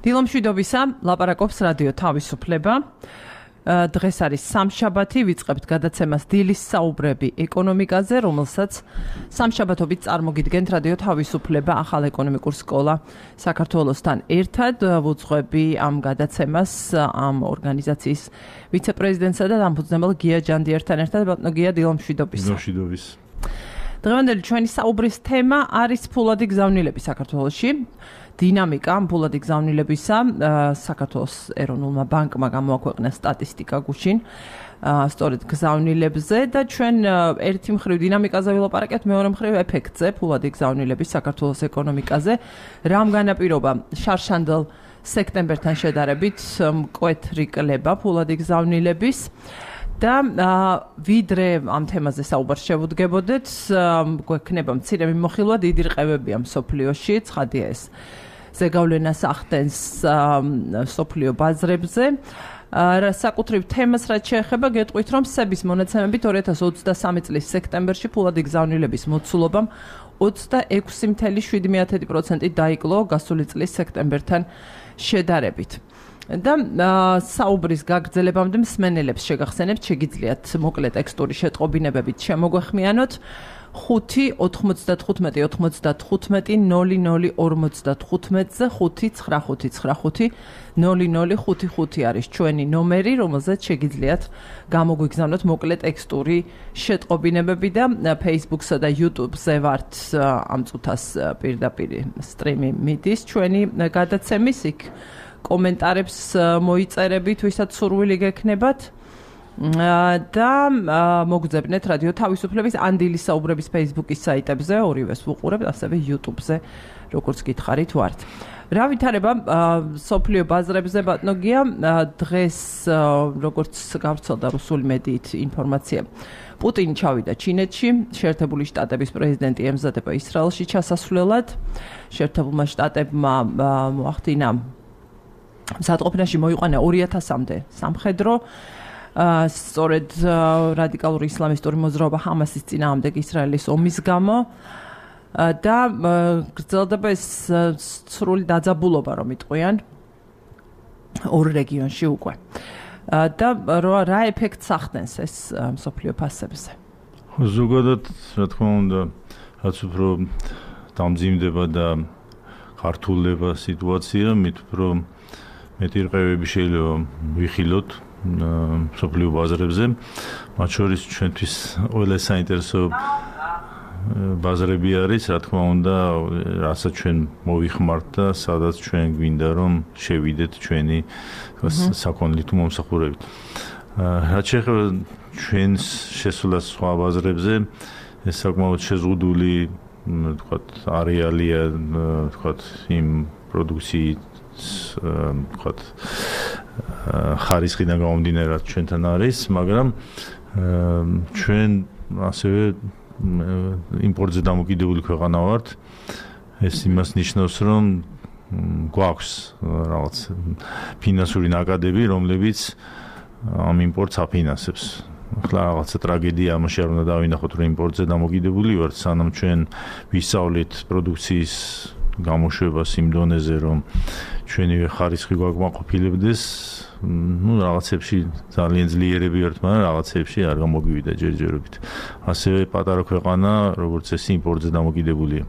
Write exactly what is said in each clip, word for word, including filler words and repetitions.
დილომშვიდობისა, ლაპარაკობს რადიო თავისუფლება. დღეს არის სამშაბათი, ვიწყებთ გადაცემას დილის საუბრები ეკონომიკაზე, რომელსაც სამშაბათობით წარმოგიდგენთ რადიო თავისუფლება, ახალ ეკონომიკურ სკოლა საქართველოსთან ერთად. ვუძღვები ამ გადაცემას ამ ორგანიზაციის ვიცე-პრეზიდენტსა და დამფუძნებელ გია ჯანდიერთან ერთად. ბატონო გია, დილომშვიდობისა. დილომშვიდობის. დღევანდელი ჩვენი საუბრის თემა არის ფულადი გზავნილები საქართველოში. დინამიკა ფულადი გზავნილებისა საქართველოს ეროვნულმა ბანკმა გამოაქვეყნა სტატისტიკა გუშინ სწორედ გზავნილებზე და ჩვენ ერთი მხრივ დინამიკაზე ვილაპარაკეთ, მეორე მხრივ ეფექტზე ფულადი გზავნილების საქართველოს ეკონომიკაზე. რამ განაპირობა შარშანდელ სექტემბერთან შედარებით მკვეთრი კლება ფულადი გზავნილების და ვიდრე ამ თემაზე საუბარს შევუდგებოდეთ, გვექნება მცირე მიმოხილვა, დიდი რყევებია მსოფლიოში, ცხადია ეს ზეგავლენას ახდენს მსოფლიო ბაზრებზე. საკუთრივ თემას რაც შეეხება, გეტყვით, რომ სების მონაცემებით ორი ათას ოცდასამი წლის სექტემბერში ფულადი გზავნილების მოცულობამ ოცდაექვსი целых შვიდი დесятых პროცენტი დაიკლო გასული წლის სექტემბერთან შედარებით. და საუბრის გაგრძელებამდე მსმენელებს შეგახსენებთ, შეგიძლიათ მოკლე ტექსტური შეტყობინებებით შემოგვეხმიანოთ ხუთი ოთხმოცდათხუთმეტი ოცდათხუთმეტი ნული ნული ორმოცდათხუთმეტზე ხუთი ცხრა ხუთი ცხრა ხუთი ნული ნული ხუთი ხუთი არის ჩვენი ნომერი, რომელზეც შეგიძლიათ გამოგვიგზავნოთ მოკლე ტექსტური შეტყობინებები და Facebook-სა და YouTube-ზე ვართ ამ წუთას პირდაპირ სტრიმი მიდის ჩვენი გადაცემის, იქ კომენტარებს მოიწერებით, ვისაც სურვილი გექნებათ და მოგძებნეთ რადიო თავისუფლების ან დილის საუბრების Facebook-ის საიტებზე, ორივეს ვუყურებთ, ასევე YouTube-ზე, როგორც გითხარით ვართ. რა ვითარება სოფლიო ბაზრებზე, ბატონო გია, დღეს როგორც გავრცელდა რუსული მედიით ინფორმაცია, პუტინი ჩავიდა ჩინეთში, შეერთებული შტატების პრეზიდენტი ემზადება ისრაელში ჩასასვლელად, შეერთებულმა შტატებმა მოახდინა მზადყოფნაში მოიყვანა ორი ათასამდე სამხედრო, სწორედ რადიკალური ისლამისტური მოძრაობა ჰამასის წინააღმდეგ ისრაელის ომის გამო და გრძელდება ეს სრული დაძაბულობა, რომ იტყვიან ორ რეგიონში უკვე. და რა ეფექტს ახდენს ეს მსოფლიო ფასებზე? ზოგადად, რა თქმა უნდა, რაც უფრო დამძიმდება და ქართულდება სიტუაცია, მით უფრო მეტი რყევები შეიძლება ვიხილოთ მსოფლიო ბაზრებზე, მათ შორის ჩვენთვის ყველა საინტერესო ბაზრები არის, რა თქმა უნდა, რასაც ჩვენ მოვიხმართ და სადაც ჩვენ გვინდა რომ შევიდეთ ჩვენი საქონლით მომსახურებით. რაც შეეხება ჩვენს შესვლას სხვა ბაზრებზე, ეს საკმაოდ შეზღუდული, ვთქვათ, არეალია, ვთქვათ, იმ პროდუქციის ვთქვათ, ხარისხიდან გამომდინარე ჩვენთან არის, მაგრამ ჩვენ ასევე იმპორტზე დამოკიდებული ქვეყანა ვართ. ეს იმას ნიშნავს, რომ გვაქვს რაღაც ფინანსური ნაკადები, რომლებიც ამ იმპორტს აფინანსებს. ახლა რაღაცა ტრაგედია ამაში არ უნდა დავინახოთ, რომ იმპორტზე დამოკიდებული ვართ, სანამ ჩვენ ვისწავლით პროდუქციის გამოშვებას იმ დონეზე, რომ ჩვენივე ხარისხი გვაკმაყოფილებდეს, ну, რაღაცებში ძალიან ძლიერები ვართ, მაგრამ რაღაცებში არ გამოგივიდა ჯერჯერობით. ასევე პატარა ქვეყანა, როგორც ეს იმპორტზე დამოკიდებულია.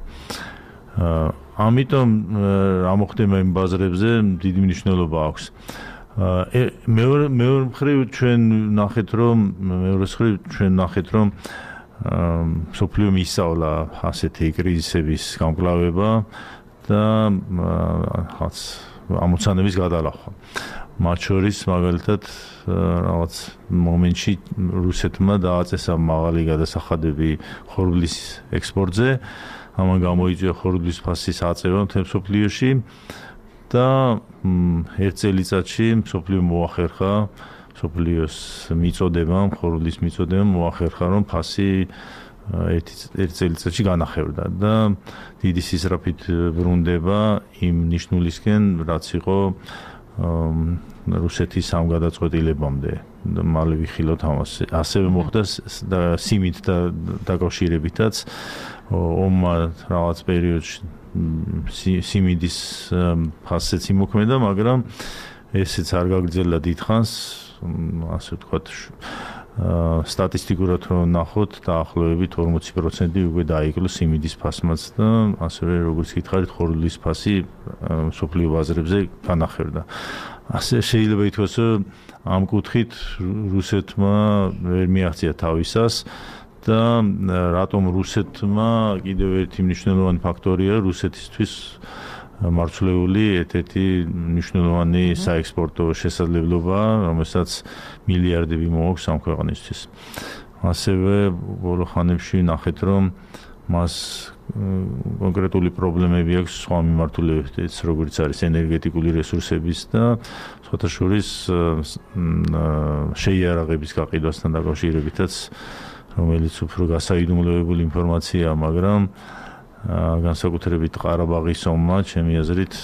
ამიტომ რა მოხდება იმ ბაზრებზე, დიდი მნიშვნელობა აქვს. მეორე მეორე მხრივ ჩვენ ნახეთ, რომ მეორე მხრივ ჩვენ ნახეთ, რომ მსოფლიო მისწავლა ასეთი კრიზისების გამკლავება და რაღაც ამოცანების გადალახვა. მათ შორის მაგალითად რაღაც მომენტში რუსეთმა დააწესა მაღალი გადასახადები ხორბლის ექსპორტზე, ამან გამოიწვია ხორბლის ფასის აწევა მთელ მსოფლიოში და ერთ წელიწადში მსოფლიო მოახერხა მსოფლიოს მიწოდებამ, ხორბლის მიწოდებამ მოახერხა, რომ ფასი ერთ წელიწადში განახევდა და დიდი სისწრაფით ბრუნდება იმ ნიშნულისკენ, რაც იყო რუსეთის ამ გადაწყვეტილებამდე მალე ვიხილოთ ამას. ასევე მოხდა სიმით დაკავშირებითაც ომმა რაღაც პერიოდში სიმიდის ფასეც იმოქმედა, მაგრამ ესეც არ გაგრძელდა დიდხანს, ასე ვთქვათ, სტატისტიკურად რომ ნახოთ, დაახლოებით ორმოცი პროცენტი უკვე დაიკლო სიმიდის ფასმაც და ასევე როგორც გითხარით, ხორბლის ფასი მსოფლიო ბაზრებზე განახერდა. ასე შეიძლება ითქვას, რომ ამ კუთხით რუსეთმა ვერ მიაღწია თავისას და რატომ რუსეთმა კიდევ ერთი მნიშვნელოვანი ფაქტორია რუსეთისთვის მარცვლეული ერთ-ერთი მნიშვნელოვანი საექსპორტო შესაძლებლობა, რომელსაც მილიარდები მოაქვს ამ ქვეყნისთვის. ასევე ბოლო ხანებში ნახეთ, რომ მას კონკრეტული პრობლემები აქვს სხვა მიმართულებებით, როგორც არის ენერგეტიკული რესურსების და სხვათა შორის შეიარაღების გაყიდვასთან დაკავშირებითაც, რომელიც უფრო გასაიდუმლოებული ინფორმაციაა, მაგრამ განსაკუთრებით ყარაბაღის ომმა, ჩემი აზრით,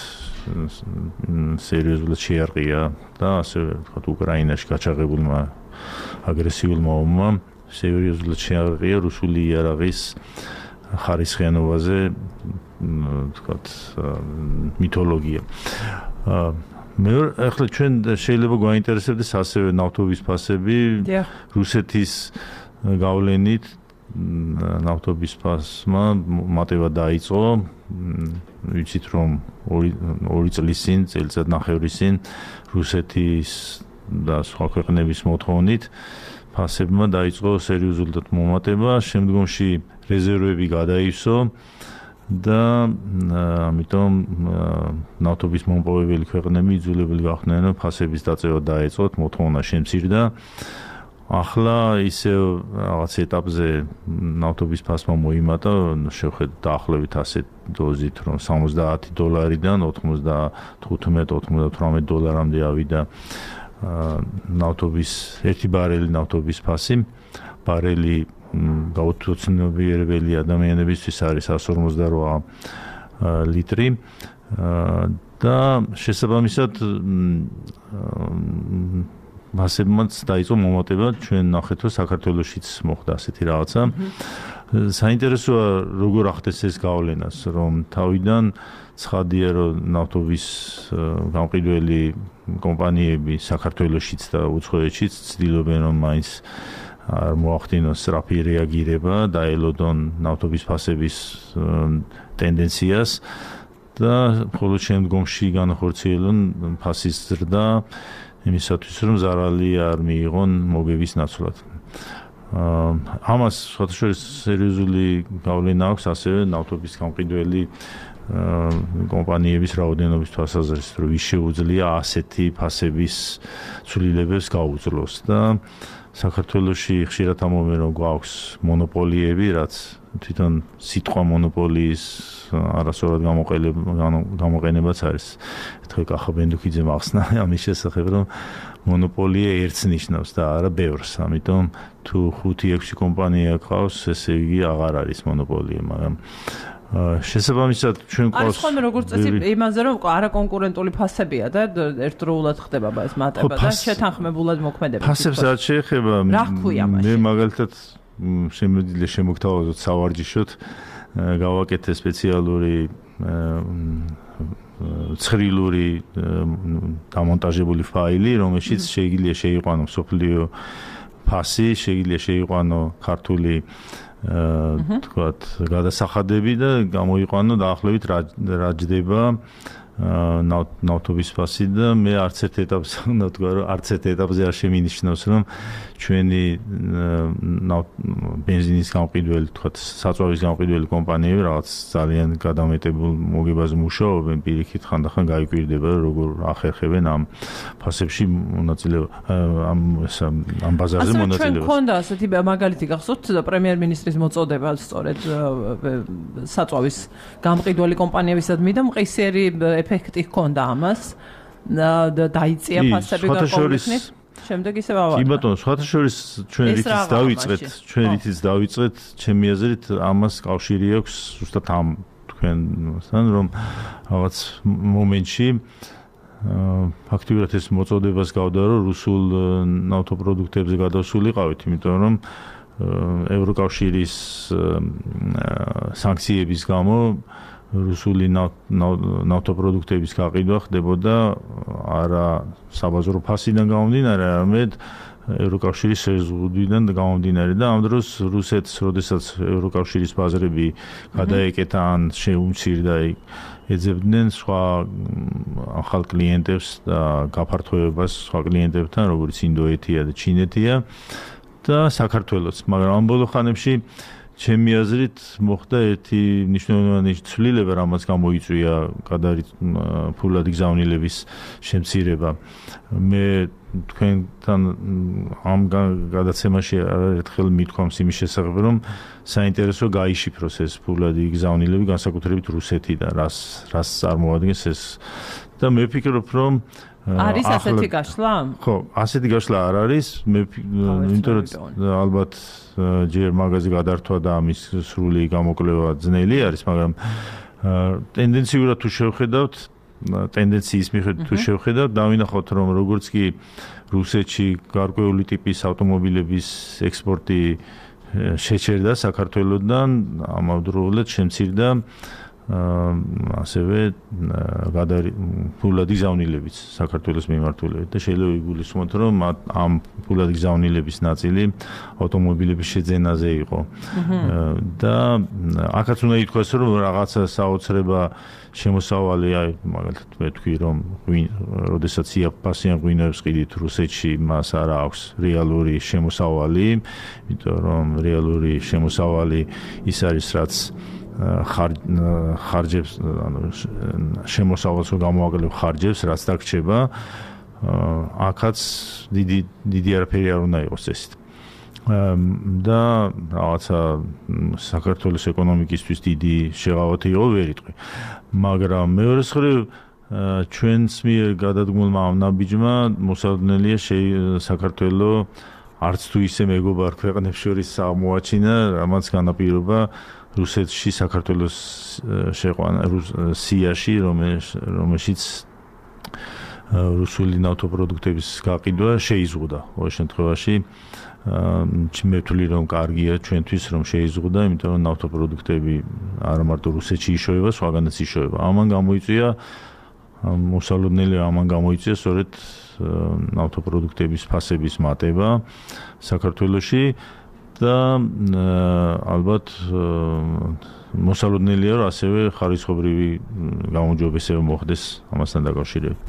სერიოზულად შეარყია და ასე ვთქვათ, უკრაინაში გაჩაღებულმა აგრესიულმა ომმა სერიოზულად შეარყია რუსული იარაღის ხარისხიანობაზე, ვთქვათ, მითოლოგია. მე ახლა ჩვენ შეიძლება გვაინტერესებდეს ასევე ნავთობის ფასები, რუსეთის გავლენით ნავთობის ფასმა მატება დაიწყო, ვიცით რომ ორი წლის წინ, წელიწად ნახევრის წინ რუსეთის და სხვა ქვეყნების მოთხოვნით ფასებმა დაიწყო სერიოზულად მომატება, შემდგომში რეზერვები გადაივსო და ამიტომ ნავთობის მომპოვებელი ქვეყნები იძულებული გახდნენ, რომ ფასების დაწევა დაეწყოთ, მოთხოვნა შემცირდა. ახლა ისე რაღაც ეტაპზე ნავთობის ფასმა მოიმატა, შევხედოთ დაახლოებით ასეთ დოზით, რომ სამოცდაათი დოლარიდან ოთხმოცდათხუთმეტ ოცდათვრამეტ დოლარამდე ავიდა ნავთობის ერთი ბარელი ნავთობის ფასი. ბარელი გაუცნობიერებელი ადამიანებისთვის არის εκατს ორმოცდარვა ლიტრი და შესაბამისად მასებმაც დაიწყო მომატება, ჩვენ ნახეთ, რომ საქართველოშიც მოხდა ასეთი რაღაცა. საინტერესოა როგორ ახდენს ეს გავლენას, რომ თავიდან ცხადია, რომ ნავთობის გამყიდველი კომპანიები საქართველოშიც და უცხოეთშიც ცდილობენ, რომ მაინც არ მოახდინოს სწრაფი რეაგირება, დაელოდონ ნავთობის ფასების ტენდენციას და მხოლოდ შემდგომში განახორციელონ ფასის ზრდა იმისათვის, რომ ზარალი არ მიიღონ მოგების ნაცვლად. ამას სხვათა შორის სერიოზული გავლენა აქვს ასევე ნავთობის გამყიდველი კომპანიების რაოდენობის თვალსაზრისით, რომ ვის შეუძლია ასეთი ფასების ცვლილებებს გაუძლოს და საქართველოში ხშირად ამბობენ, რომ გვაქვს მონოპოლიები, რაც თვითონ სიტყვა მონოპოლიის არასწორად გამოყენებაც არის. ერთხელ კახა ბენდუქიძემ ახსნა ამის შესახებ, რომ მონოპოლია ერთს ნიშნავს და არა ბევრს. ამიტომ თუ ხუთი ექვსი კომპანია ყავს, ესე იგი აღარ არის მონოპოლია, მაგრამ შესაბამისად ჩვენ ყავს. არის ხოლმე როგორც წესი იმაზე, რომ არაკონკურენტული ფასებია და ერთდროულად ხდება ეს მატება და შეთანხმებულად მოქმედება. ფასებს რაც შეეხება, მე მაგალითად შემიძლია შემოგთავაზოთ სავარჯიშოდ გავაკეთე სპეციალური ცხრილური დამონტაჟებული ფაილი, რომელშიც შეიძლება შეიყვანო მსოფლიო ფასი, შეიძლება შეიყვანო ქართული თქვათ გადასახადები და გამოიყვანო დაახლოებით რა ჯდება ნავთობის ფასი და მე არც ერთ ეტაპზე უნდა ვთქვა, რომ არც ერთ ეტაპზე არ შემინიშნავს, რომ ჩვენი ბენზინის გამყიდველი, თქვათ საწვავის გამყიდველი კომპანიები რაღაც ძალიან გადამეტებულ მოგებაზე მუშაობენ, პირიქით ხანდახან გაიკვირდება, როგორ ახერხებენ ამ ფასებში მონაწილეობას, ამ ამ ბაზარზე მონაწილეობას. ჩვენ გქონდა ასეთი მაგალითი გახსოვთ პრემიერ-მინისტრის მოწოდება სწორედ საწვავის გამყიდველი კომპანიებისადმი და მყისიერი ეფექტი ჰქონდა ამას და დაიწია ფასები გარკვეულწნით. შემდეგ ისევ ავარ. კი ბატონო, სხვათა შორის ჩვენ რითიც დავიწყეთ, ჩვენ რითიც დავიწყეთ, ჩემი აზრით ამას კავშირი აქვს ზუსტად ამ თქვენთან, რომ რაღაც მომენტში ფაქტიურად ეს მოწოდებას გავდა, რომ რუსულ ნავთობპროდუქტებზე გადავსულიყავით, იმიტომ რომ ევროკავშირის სანქციების გამო რუსული ნავთობპროდუქტების გაყიდვა ხდებოდა არა საბაზრო ფასიდან გამომდინარე, არამედ ევროკავშირის შეზღუდვიდან გამომდინარე და ამ დროს რუსეთს, როდესაც ევროკავშირის ბაზრები გადაეკეთა ან შეუმცირდა, ეძებდნენ სხვა ახალ კლიენტებს და გაფართოებას სხვა კლიენტებთან, როგორც ინდოეთია და ჩინეთია და საქართველოც, მაგრამ ამ ბოლო ხანებში ჩემი აზრით მოხდა ერთი მნიშვნელოვანი ცვლილება, რამაც გამოიწვია გადარით ფულადი გზავნილების შემცირება. მე თქვენთან ამ გადაცემაში არაერთხელ მithქვამს იმის შესახებ, რომ საინტერესო გაიშიფროს ეს ფულადი გზავნილები, განსაკუთრებით რუსეთიდან, რას რას წარმოადგენს ეს და მე ვფიქრობ, რომ არის ასეთი გაშლა? ხო, ასეთი გაშლა არ არის. მე იმიტომ რომ ალბათ ჯერ მაგაზე გადართვა და ამის სრული გამოკვლევა ძნელი არის, მაგრამ ტენდენციურად თუ შევხედავთ, ტენდენციის მიხედვით თუ შევხედავთ, დავინახავთ, რომ როგორც კი რუსეთში გარკვეული ტიპის ავტომობილების ექსპორტი შეჩერდა საქართველოსდან, ამავდროულად შემცირდა ასევე ფულადი გზავნილებიც საქართველოს მიმართულებით და შეიძლება იგულისხმოთ, რომ ამ ფულადი გზავნილების ნაწილი ავტომობილების შეძენაზე იყო. და აქაც უნდა ითქვას, რომ რაღაცა საოცრება შემოსავალი, აი მაგალითად მე თქვი, რომ როდესაც იაფფასიან ღვინოებს ყიდით რუსეთში, მას არ აქვს რეალური შემოსავალი, იმიტომ რომ რეალური შემოსავალი ის არის, რაც ხარჯებს, ანუ შემოსავალს გამოაკლებ ხარჯებს, რაც დაგრჩება, აქაც დიდი დიდი არაფერი არ უნდა იყოს ესეთ. და რაღაცა საქართველოს ეკონომიკისთვის დიდი შეღავათი იყო, ვერ იტყვი. მაგრამ მეორე მხრივ ჩვენს მიერ გადადგმულმა ამ ნაბიჯმა მოსალოდნელია საქართველოს არც თუ ისე მეგობარ ქვეყნებს შორის აღმოაჩინა, რამაც განაპირობა რუსეთში საქართველოს შეყვანა სიაში, რომელშიც რუსული ნავთობპროდუქტების გაყიდვა შეიზღუდა. ყოველ შემთხვევაში მე ვთვლი, რომ კარგია ჩვენთვის, რომ შეიზღუდა, იმიტომ რომ ნავთობპროდუქტები არა მარტო რუსეთში იშოვება, სხვაგანაც იშოვება. ამან გამოიწვია მოსალოდნელია ამან გამოიწვია სწორედ ნავთობპროდუქტების ფასების მატება საქართველოში და ალბათ მოსალოდნელია, რომ ასევე ხარისხობრივი გამოძიებისება მოხდეს ამასთან დაკავშირებით.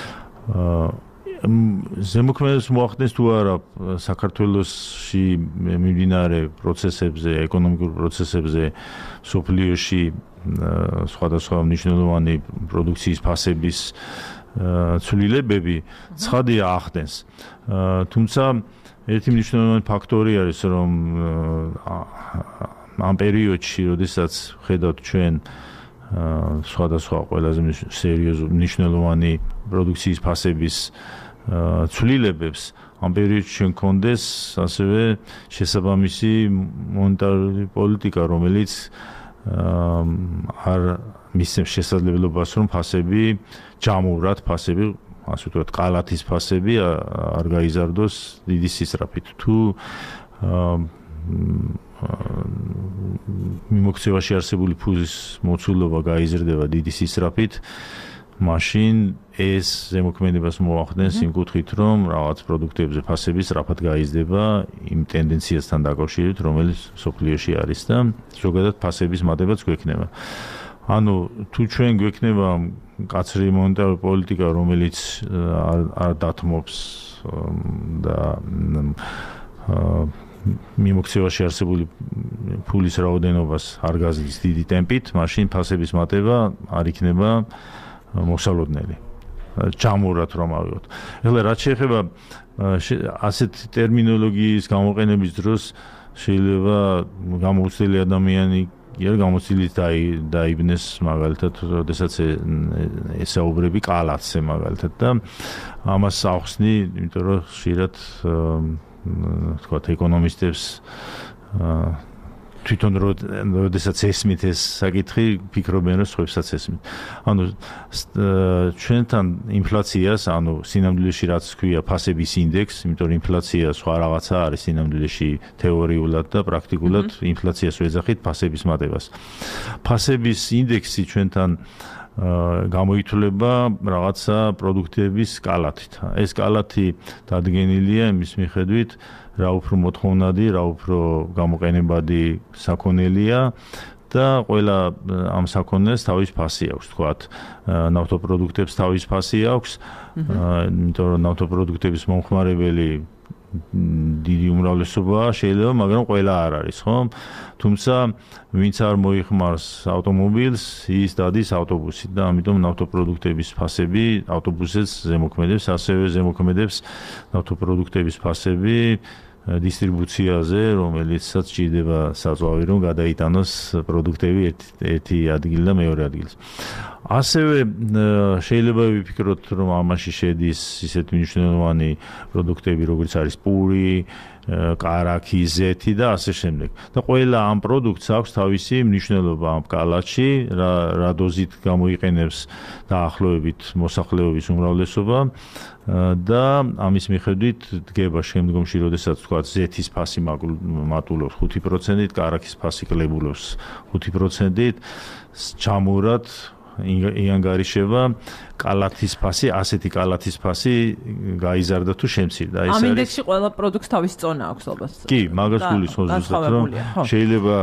ზემოქმედებას მოახდენს თუ არა საქართველოში მიმდინარე პროცესებზე, ეკონომიკურ პროცესებზე, სოფლიოში სხვადასხვა მნიშვნელოვანი პროდუქციის ფასების ცვლილებები ცხადია ახდენს. თუმცა ერთი მნიშვნელოვანი ფაქტორი არის, რომ ამ პერიოდში, როდესაც ხედავთ ჩვენ სხვადასხვა ყველაზე სერიოზული მნიშვნელოვანი პროდუქციის ფასების ცვლილებებს, ამ პერიოდში ჩვენ გქონდეს ასევე შესაბამისი მონეტარული პოლიტიკა, რომელიც არ მისცემს შესაძლებლობას, რომ ფასები ჯამურად, ფასები, ასე ვთქვათ, ყალათის ფასები არ გაიზარდოს დიდი სისწრაფით. თუ მიმოქცევაში არსებული ფულის მოცულობა გაიზრდება დიდი სისწრაფით, მაშინ ეს ზემოქმედებას მოახდენს იმ კუთხით, რომ რაღაც პროდუქტებზე ფასები სწრაფად გაიზრდება იმ ტენდენციასთან დაკავშირებით, რომელიც სოფლიოში არის და ზოგადად ფასების მატებაც გვექნება. ანუ თუ ჩვენ გვექნება კაცრი მონეტარული პოლიტიკა, რომელიც არ დათმობს და მიმოქცევაში არსებული ფულის რაოდენობას არ გაზრდის დიდი ტემპით, მაშინ ფასების მატება არ იქნება მოსალოდნელი. ჯამურად რომ ავიღოთ. ეხლა რაც შეეხება ასეთ ტერმინოლოგიის გამოყენების დროს შეიძლება გამოუცდელი ადამიანი იერ გამოცდილით დაიბნეს მაგალითად, როდესაც ესაუბრები ყალათზე მაგალითად და ამას ახსნი, იმიტომ რომ ხშირად თქვათ ეკონომისტებს თვითონ როდესაც ესმით ეს საკითხი, ფიქრობენ რომ სხვებსაც ესმით. ანუ ჩვენთან ინფლაციას, ანუ სინამდვილეში რაც ქვია ფასების ინდექსი, იმიტომ რომ ინფლაცია სხვა რაღაცა არის სინამდვილეში თეორიულად და პრაქტიკულად ინფლაციას ვეძახით ფასების მატებას. ფასების ინდექსი ჩვენთან გამოითვლება რაღაცა პროდუქტების სკალათით. ეს სკალათი დადგენილია იმის მიხედვით, რა უფრო მოთხოვნადი, რა უფრო გამოყენებადი საქონელია და ყველა ამ საქონელს თავის ფასი აქვს, თქვათ, ნავთობპროდუქტებს თავის ფასი აქვს, იმიტომ რომ ნავთობპროდუქტების მომხმარებელი დიდი უმრავლესობაა შეიძლება, მაგრამ ყველა არ არის, ხო? თუმცა ვინც არ მოიხმარს ავტომობილს, ის დადის ავტობუსით და ამიტომ ნავთობპროდუქტების ფასები ავტობუსებს ზემოქმედებს, ასევე ზემოქმედებს ნავთობპროდუქტების ფასები დისტრიბუციაზე, რომელიცაც ჭირდება საწვავი, რომ გადაიტანოს პროდუქტები ერთი ადგილ და მეორე ადგილს. ასევე შეიძლება ვიფიქროთ, რომ ამაში შედის ისეთი მნიშვნელოვანი პროდუქტები, როგორც არის პური, კარაქი, ზეთი და ასე შემდეგ. და ყველა ამ პროდუქტს აქვს თავისი მნიშვნელობა ამ სკალაში, რა რა დოზით გამოიყენებს დაახლოებით მოსახლეობის უმრავლესობა და ამის მიხედვით დგება შემდგომში, როდესაც თქვა ზეთის ფასი მატულობს ხუთი პროცენტით, კარაქის ფასი კლებულობს ხუთი პროცენტით, ჩამურად იანგარიშება კალათის ფასი, ასეთი კალათის ფასი გაიზარდა თუ შემცირდა. ამ ინდექსში ყველა პროდუქტს თავისი წონა აქვს ალბათ. კი, მაგას გულისხმობს ზუსტად, რომ შეიძლება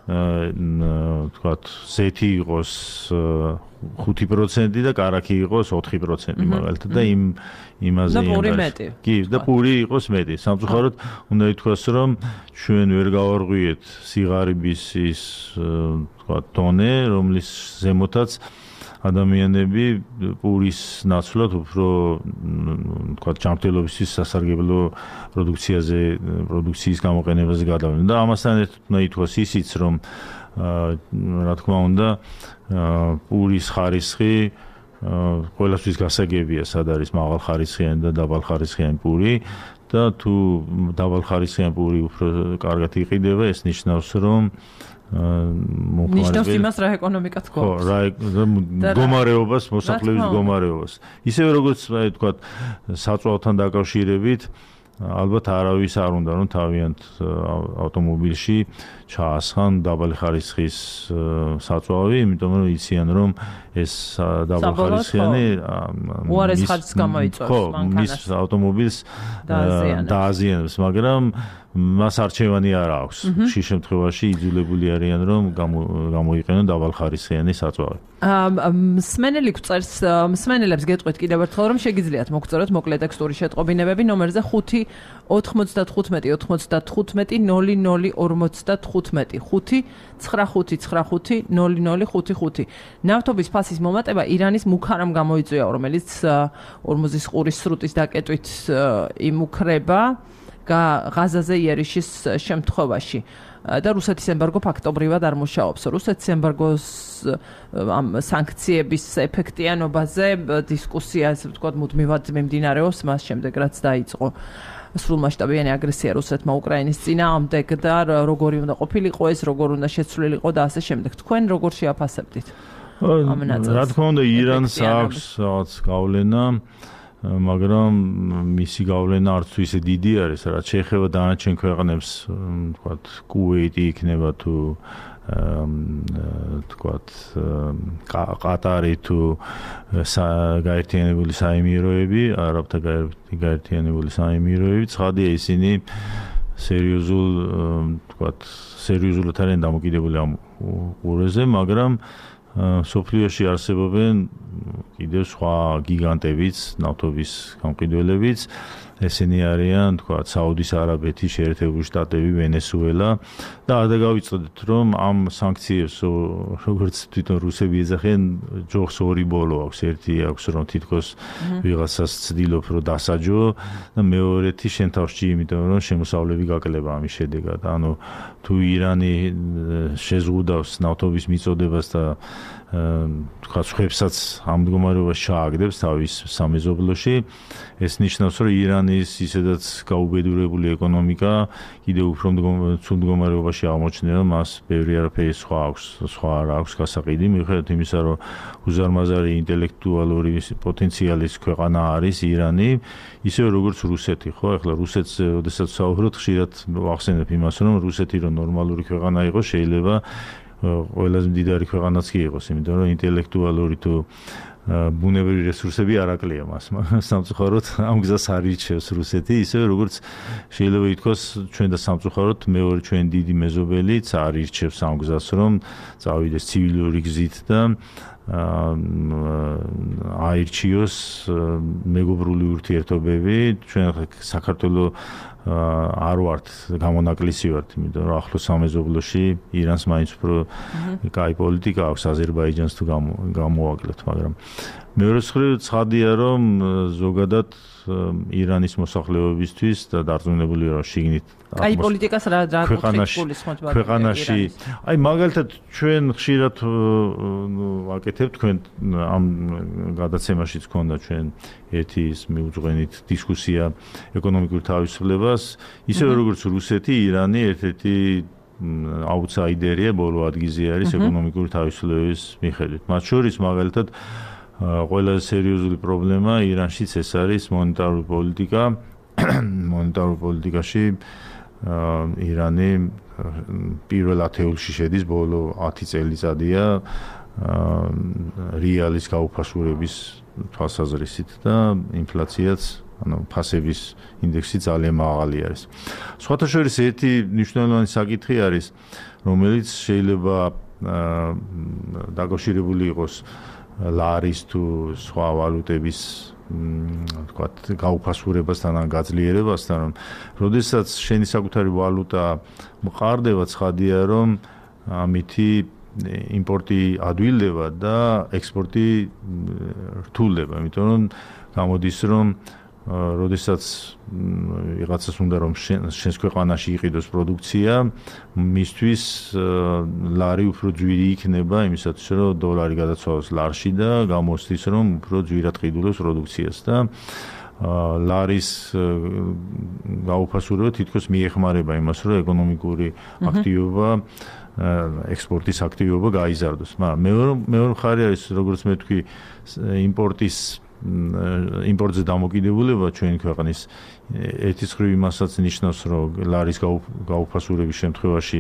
თქვათ ზეთი იყოს ხუთი პროცენტი და კარაქი იყოს ოთხი პროცენტი მაგალითად და იმ იმაზე იმას. კი, და პური იყოს მეტი. სამწუხაროდ უნდა ითქვას, რომ ჩვენ ვერ გავარღვიეთ სიღარიბის ის თქვათ დონე, რომლის ზემოთაც ადამიანები პურის ნაცვლად უფრო თქვათ ჯანმრთელობისთვის სასარგებლო პროდუქციაზე, პროდუქციის გამოყენებაზე გადავიდნენ. და ამასთან ერთად უნდა ითქვას ისიც, რომ რა თქმა უნდა პურის ხარისხი ყველასთვის გასაგებია, სად არის მაღალხარისხიანი და დაბალხარისხიანი პური და თუ დაბალხარისხიანი პური უფრო კარგად იყიდება, ეს ნიშნავს, რომ ნიშნავს იმას, რა ეკონომიკაც გვაქვს. ხო, რა მდგომარეობას, მოსახლეობის მდგომარეობას. ისევე როგორც ვთქვათ, საწვავთან დაკავშირებით ალბათ არავის არ უნდა რომ თავიანთ ავტომობილში ჩაასხან დაბალი ხარისხის საწვავი, იმიტომ რომ იციან რომ ეს დაბალი ხარისხიანი უარეს ხარისხს გამოიწვევს მანქანას. მის მის ავტომობილს დააზიანებს, მაგრამ მას არჩევანი არ აქვს. ხშირ შემთხვევაში იძულებული არიან რომ გამოიყენონ დაბალხარისხიანი საწვავი. მსმენელი გვწერს, მსმენელებს გეტყვით კიდევ ერთხელ, რომ შეგიძლიათ მოგწეროთ მოკლე ტექსტური შეტყობინებები ნომერზე ხუთი ოთხმოცდათხუთმეტი ოთხმოცდათხუთმეტი ნოლი ნოლი ორმოცდათხუთმეტი ხუთი ცხრა ხუთი ცხრა ხუთი ნოლი ნოლი ხუთი ხუთი. ნავთობის ფასის მომატება ირანის მუქარამ გამოიწვია, რომელიც ორმოზის ყურის სრუტის დაკეტვით იმუქრება ღაზაზე იერიშის შემთხვევაში. და რუსეთის ემბარგო ფაქტობრივად არ მუშაობს. რუსეთის ემბარგოს ამ სანქციების ეფექტიანობაზე დისკუსია, ასე ვთქვათ, მუდმივად მიმდინარეობს, მას შემდეგ რაც დაიწყო სრულმასშტაბიანი აგრესია რუსეთმა უკრაინის წინააღმდეგ და როგორი უნდა ყოფილიყო ეს, როგორ უნდა შეცვლილიყო და ასე შემდეგ. თქვენ როგორ შეაფასებდით ამ ნაწილს? რა თქმა უნდა, ირანს აქვს რაღაც გავლენა, მაგრამ მისი გავლენა არც თუ ისე დიდი არის, რაც შეეხება დანარჩენ ქვეყნებს, თქვათ, კუვეიტი იქნება თუ თქვათ, ყატარი თუ გაერთიანებული საემიროები, არაბთა გაერთიანებული საემიროები, ცხადია ისინი სერიოზულ, თქვათ, სერიოზულად არიან დამოკიდებული ამ ყურეზე, მაგრამ სოფლიოში არსებობენ კიდევ სხვა გიგანტებიც, ნავთობის გამყიდველებიც, ესენი არიან, თქვათ, საუდის არაბეთი, შეერთებული შტატები, ვენესუელა და არ დაგავიწყდეთ, რომ ამ სანქციებს, როგორც თვითონ რუსები ეძახიან, ჯოხს ორი ბოლო აქვს, ერთი აქვს, რომ თითქოს ვიღაცას ცდილობ, რომ დასაჯო და მეორეთი შენ თავში, იმიტომ რომ შემოსავლები გაკლება ამის შედეგად. ანუ თუ ირანი შეზღუდავს ნავთობის მიწოდებას და თქვა ხვებსაც ამ მდგომარეობას ჩააგდებს თავის სამეზობლოში, ეს ნიშნავს, რომ ირანი ირანის ისედაც გაუბედურებული ეკონომიკა კიდევ უფრო ცუდ მდგომარეობაში აღმოჩნდება, მას ბევრი არაფერი სხვა აქვს, სხვა არ აქვს გასაყიდი, მიუხედავად იმისა, რომ უზარმაზარი ინტელექტუალური პოტენციალის ქვეყანა არის ირანი, ისევე როგორც რუსეთი, ხო? ახლა რუსეთს, როდესაც ვსაუბრობთ, ხშირად ვახსენებ იმას, რომ რუსეთი რომ ნორმალური ქვეყანა იყოს, შეიძლება ყველაზე მდიდარი ქვეყანაც კი იყოს, იმიტომ რომ ინტელექტუალური თუ ბუნებრივი რესურსები არ აკლია მას. სამწუხაროდ ამ გზას არ ირჩევს რუსეთი, ისევე როგორც შეიძლება ითქვას ჩვენ და სამწუხაროდ მეორე ჩვენ დიდი მეზობელიც არ ირჩევს ამ გზას, რომ წავიდეს ცივილური გზით და აირჩიოს მეგობრული ურთიერთობები. ჩვენ საქართველოს არ ვართ გამონაკლისი ვართ, იმიტომ რომ ახლოს სამეზობლოში ირანს მაინც უფრო კაი პოლიტიკა აქვს აზერბაიჯანს თუ გამოაკლოთ, მაგრამ მეორე მხრივ ცხადია, რომ ზოგადად ირანის მოსახლეობისთვის და დარწმუნებული ვარ შიგნით კაი პოლიტიკას რა რა ქვეყანაში ქვეყანაში აი მაგალითად ჩვენ ხშირად ვაკეთებთ თქვენ ამ გადაცემაშიც ქონდა ჩვენ ერთი ის მიუძღვენით დისკუსია ეკონომიკურ თავისუფლებას, ისევე როგორც რუსეთი, ირანი ერთ-ერთი აუთსაიდერია, ბოლო ადგილზე არის ეკონომიკური თავისუფლების მიხედვით. მათ შორის მაგალითად ყველაზე სერიოზული პრობლემა ირანშიც ეს არის მონეტარული პოლიტიკა. მონეტარულ პოლიტიკაში ირანი პირველ ათეულში შედის, ბოლო ათი წელიწადია რეალის გაუფასურების თვალსაზრისით და ინფლაციაც, ანუ ფასების ინდექსი ძალიან მაღალი არის. სხვათა შორის ერთი მნიშვნელოვანი საკითხი არის, რომელიც შეიძლება დაკავშირებული იყოს ლარის თუ სხვა ვალუტების თქვათ გაუფასურებასთან ან გაძლიერებასთან, რომ როდესაც შენი საკუთარი ვალუტა მყარდება, ცხადია, რომ ამითი იმპორტი ადვილდება და ექსპორტი რთულდება, იმიტომ რომ გამოდის, რომ როდესაც ვიღაცას უნდა რომ შენს ქვეყანაში იყიდოს პროდუქცია, მისთვის ლარი უფრო ძვირი იქნება იმისათვის, რომ დოლარი გადაცვალოს ლარში და გამოსდის, რომ უფრო ძვირად ყიდულობს პროდუქციას და ლარის გაუფასურება თითქოს მიეხმარება იმას, რომ ეკონომიკური აქტივობა ექსპორტის აქტივობა გაიზარდოს. მაგრამ მეორე მეორე მხარე არის, როგორც მე ვთქვი, იმპორტის იმპორტზე დამოკიდებულება ჩვენი ქვეყნის ერთი მხრივ იმასაც ნიშნავს, რომ ლარის გაუფასურების შემთხვევაში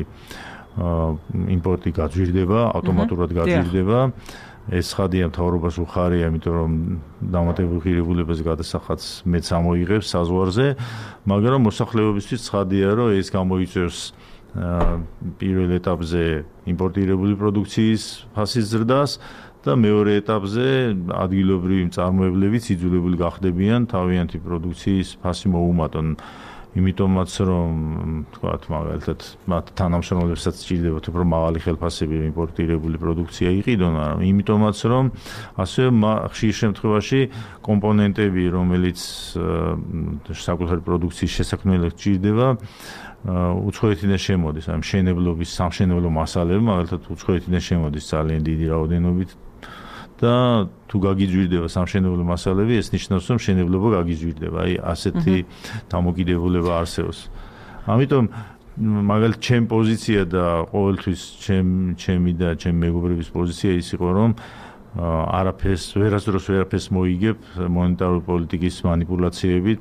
იმპორტი გაძვირდება, ავტომატურად გაძვირდება. ეს ხადია მთავრობას უხარია, იმიტომ რომ დამატებულ ღირებულებაზე გადასახადს მეც ამოიღებს საზღვარზე, მაგრამ მოსახლეობისთვის ცხადია, რომ ეს გამოიწვევს პირველ ეტაპზე იმპორტირებული პროდუქციის ფასის ზრდას და მეორე ეტაპზე ადგილობრივი მწარმოებლებიც იძულებული გახდებიან თავიანთი პროდუქციის ფასი მოუმატონ. იმიტომაც რომ თქვათ მაგალითად მათ თანამშრომლებსაც სჭირდებათ უფრო მაღალი ხელფასები იმპორტირებული პროდუქცია იყიდონ, მაგრამ იმიტომაც რომ ასევე ხშირ შემთხვევაში კომპონენტები, რომელიც საკუთარი პროდუქციის შესაქმნელად სჭირდება, უცხოეთიდან შემოდის, ამ მშენებლობის, სამშენებლო მასალები, მაგალითად უცხოეთიდან შემოდის ძალიან დიდი რაოდენობით და თუ გაგიძვირდება სამშენებლო მასალები, ეს ნიშნავს, რომ მშენებლობა გაგიძვირდება. აი, ასეთი დამოკიდებულება არსებობს. ამიტომ მაგალითად ჩემი პოზიცია და ყოველთვის ჩემი და ჩემი მეგობრების პოზიცია ის იყო, რომ არაფერს, ვერასდროს ვერაფერს მოიგებ მონეტარული პოლიტიკის მანიპულაციებით.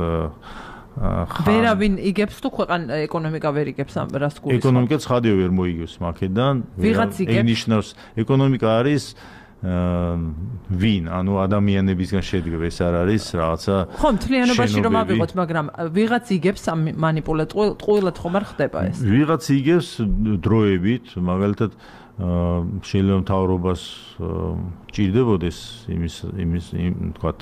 ვერავინ იგებს თუ ქვეყანა ეკონომიკა ვერ იგებს ამ რას გულისხმობ? ეკონომიკა ცხადია ვერ მოიგებს მაქედან. ვიღაც იგებს. ნიშნავს ეკონომიკა არის ვინ, ანუ ადამიანებისგან შედგება, ეს არ არის რაღაცა. ხო, მთლიანობაში რომ ავიღოთ, მაგრამ ვიღაც იგებს ამ მანიპულაციას, ყოველად ხომ არ ხდება ეს? ვიღაც იგებს დროებით, მაგალითად შეიძლება მთავრობას ჭირდებოდეს იმის იმის თქვათ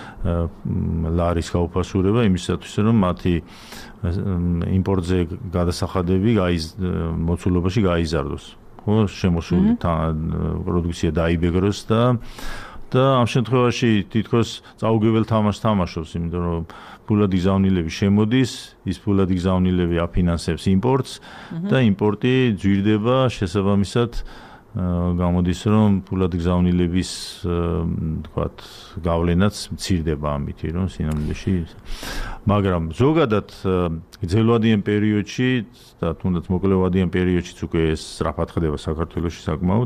ლარის გაუფასურება იმისათვის, რომ მათი იმპორტზე გადასახადები მოცულობაში გაიზარდოს. ხო, შემოსული პროდუქცია დაიბეგროს და და ამ შემთხვევაში თითქოს წაუგებელ თამაშს თამაშობს, იმიტომ რომ ფულადი გზავნილები შემოდის, ის ფულადი გზავნილები აფინანსებს იმპორტს და იმპორტი ძვირდება შესაბამისად გამოდის რომ ფულად გზავნილების თქვათ გავლენაც მცირდება ამით რომ სინამდვილეში მაგრამ ზოგადად გრძელვადიან პერიოდში და თუნდაც მოკლევადიან პერიოდშიც უკვე ეს სწრაფად ხდება საქართველოში საკმაოდ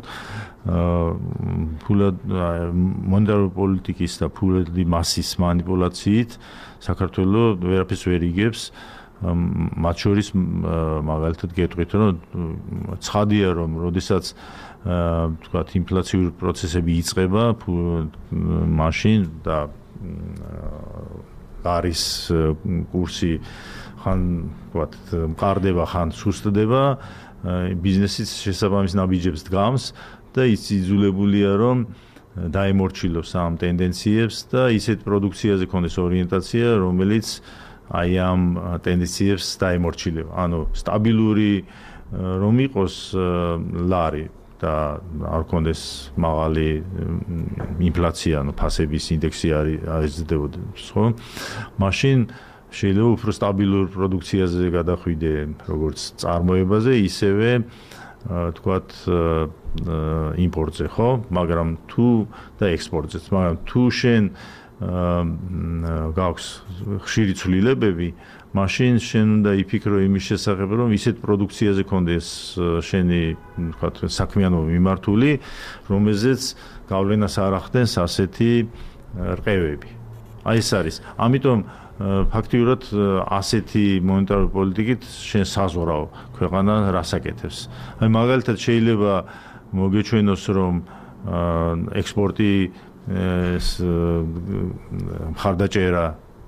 ფულად მონეტარული პოლიტიკის და ფულადი მასის манипуляციით საქართველოს ვერაფერს ვერ იგებს მათ შორის მაგალითად გეტყვით რომ ცხადია რომ როდესაც თქვათ ინფლაციური პროცესები იწყება მაშინ და არის კურსი ხან თქვათ მყარდება ხან სუსტდება ბიზნესის შესაბამის ნაბიჯებს დგამს და ის იძულებულია რომ დაემორჩილოს ამ ტენდენციებს და ისეთ პროდუქციაზე კონდეს ორიენტაცია რომელიც აი ამ ტენდენციებს დაემორჩილება ანუ სტაბილური რომ იყოს ლარი და არ კონდეს მაღალი ინფლაცია, ანუ ფასების ინდექსი არის ზრდებოდეს, ხო? მაშინ შეიძლება უფრო სტაბილურ პროდუქციაზე გადახვიდე, როგორც წარმოებაზე, ისევე თქვათ იმპორტზე, ხო? მაგრამ თუ და ექსპორტზეც, მაგრამ თუ შენ გაქვს ხშირი ცვლილებები მაშინ შენ უნდა იფიქრო იმის შესახებ, რომ ისეთ პროდუქციაზე კონდეს შენი, ვთქვათ, საქმიანობა მიმართული, რომელზეც გავლენას არ ახდენს ასეთი რყევები. აი ეს არის. ამიტომ ფაქტიურად ასეთი მონეტარული პოლიტიკით შენ საზღვაო ქვეყანა რას აკეთებს. აი მაგალითად შეიძლება მოგეჩვენოს, რომ ექსპორტი ეს მხარდაჭერა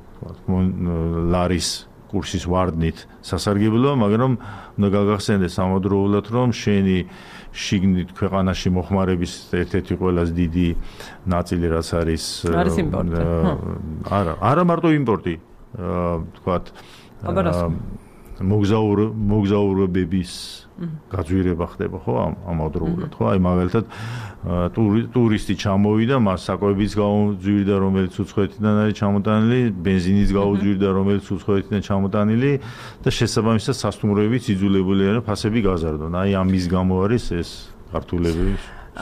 ლარის კურსის ვარდნით სასარგებლოა, მაგრამ უნდა გაგახსენდეს ამავდროულად, რომ შენი შიგნით ქვეყანაში მოხმარების ერთ-ერთი ყველაზე დიდი ნაწილი რაც არის არის იმპორტი. არა, არა მარტო იმპორტი, თქვათ მოგზაურ მოგზაურობების გაძვირება ხდება, ხო, ამავდროულად, ხო? აი მაგალითად ტურისტი ჩამოვიდა, მას საკვებიც გაუძვირდა, რომელიც უცხოეთიდან არის ჩამოტანილი, ბენზინიც გაუძვირდა, რომელიც უცხოეთიდან ჩამოტანილი და შესაბამისად სასტუმროებიც იძულებულია რომ ფასები გაზარდონ. აი ამის გამო არის ეს ქართულები.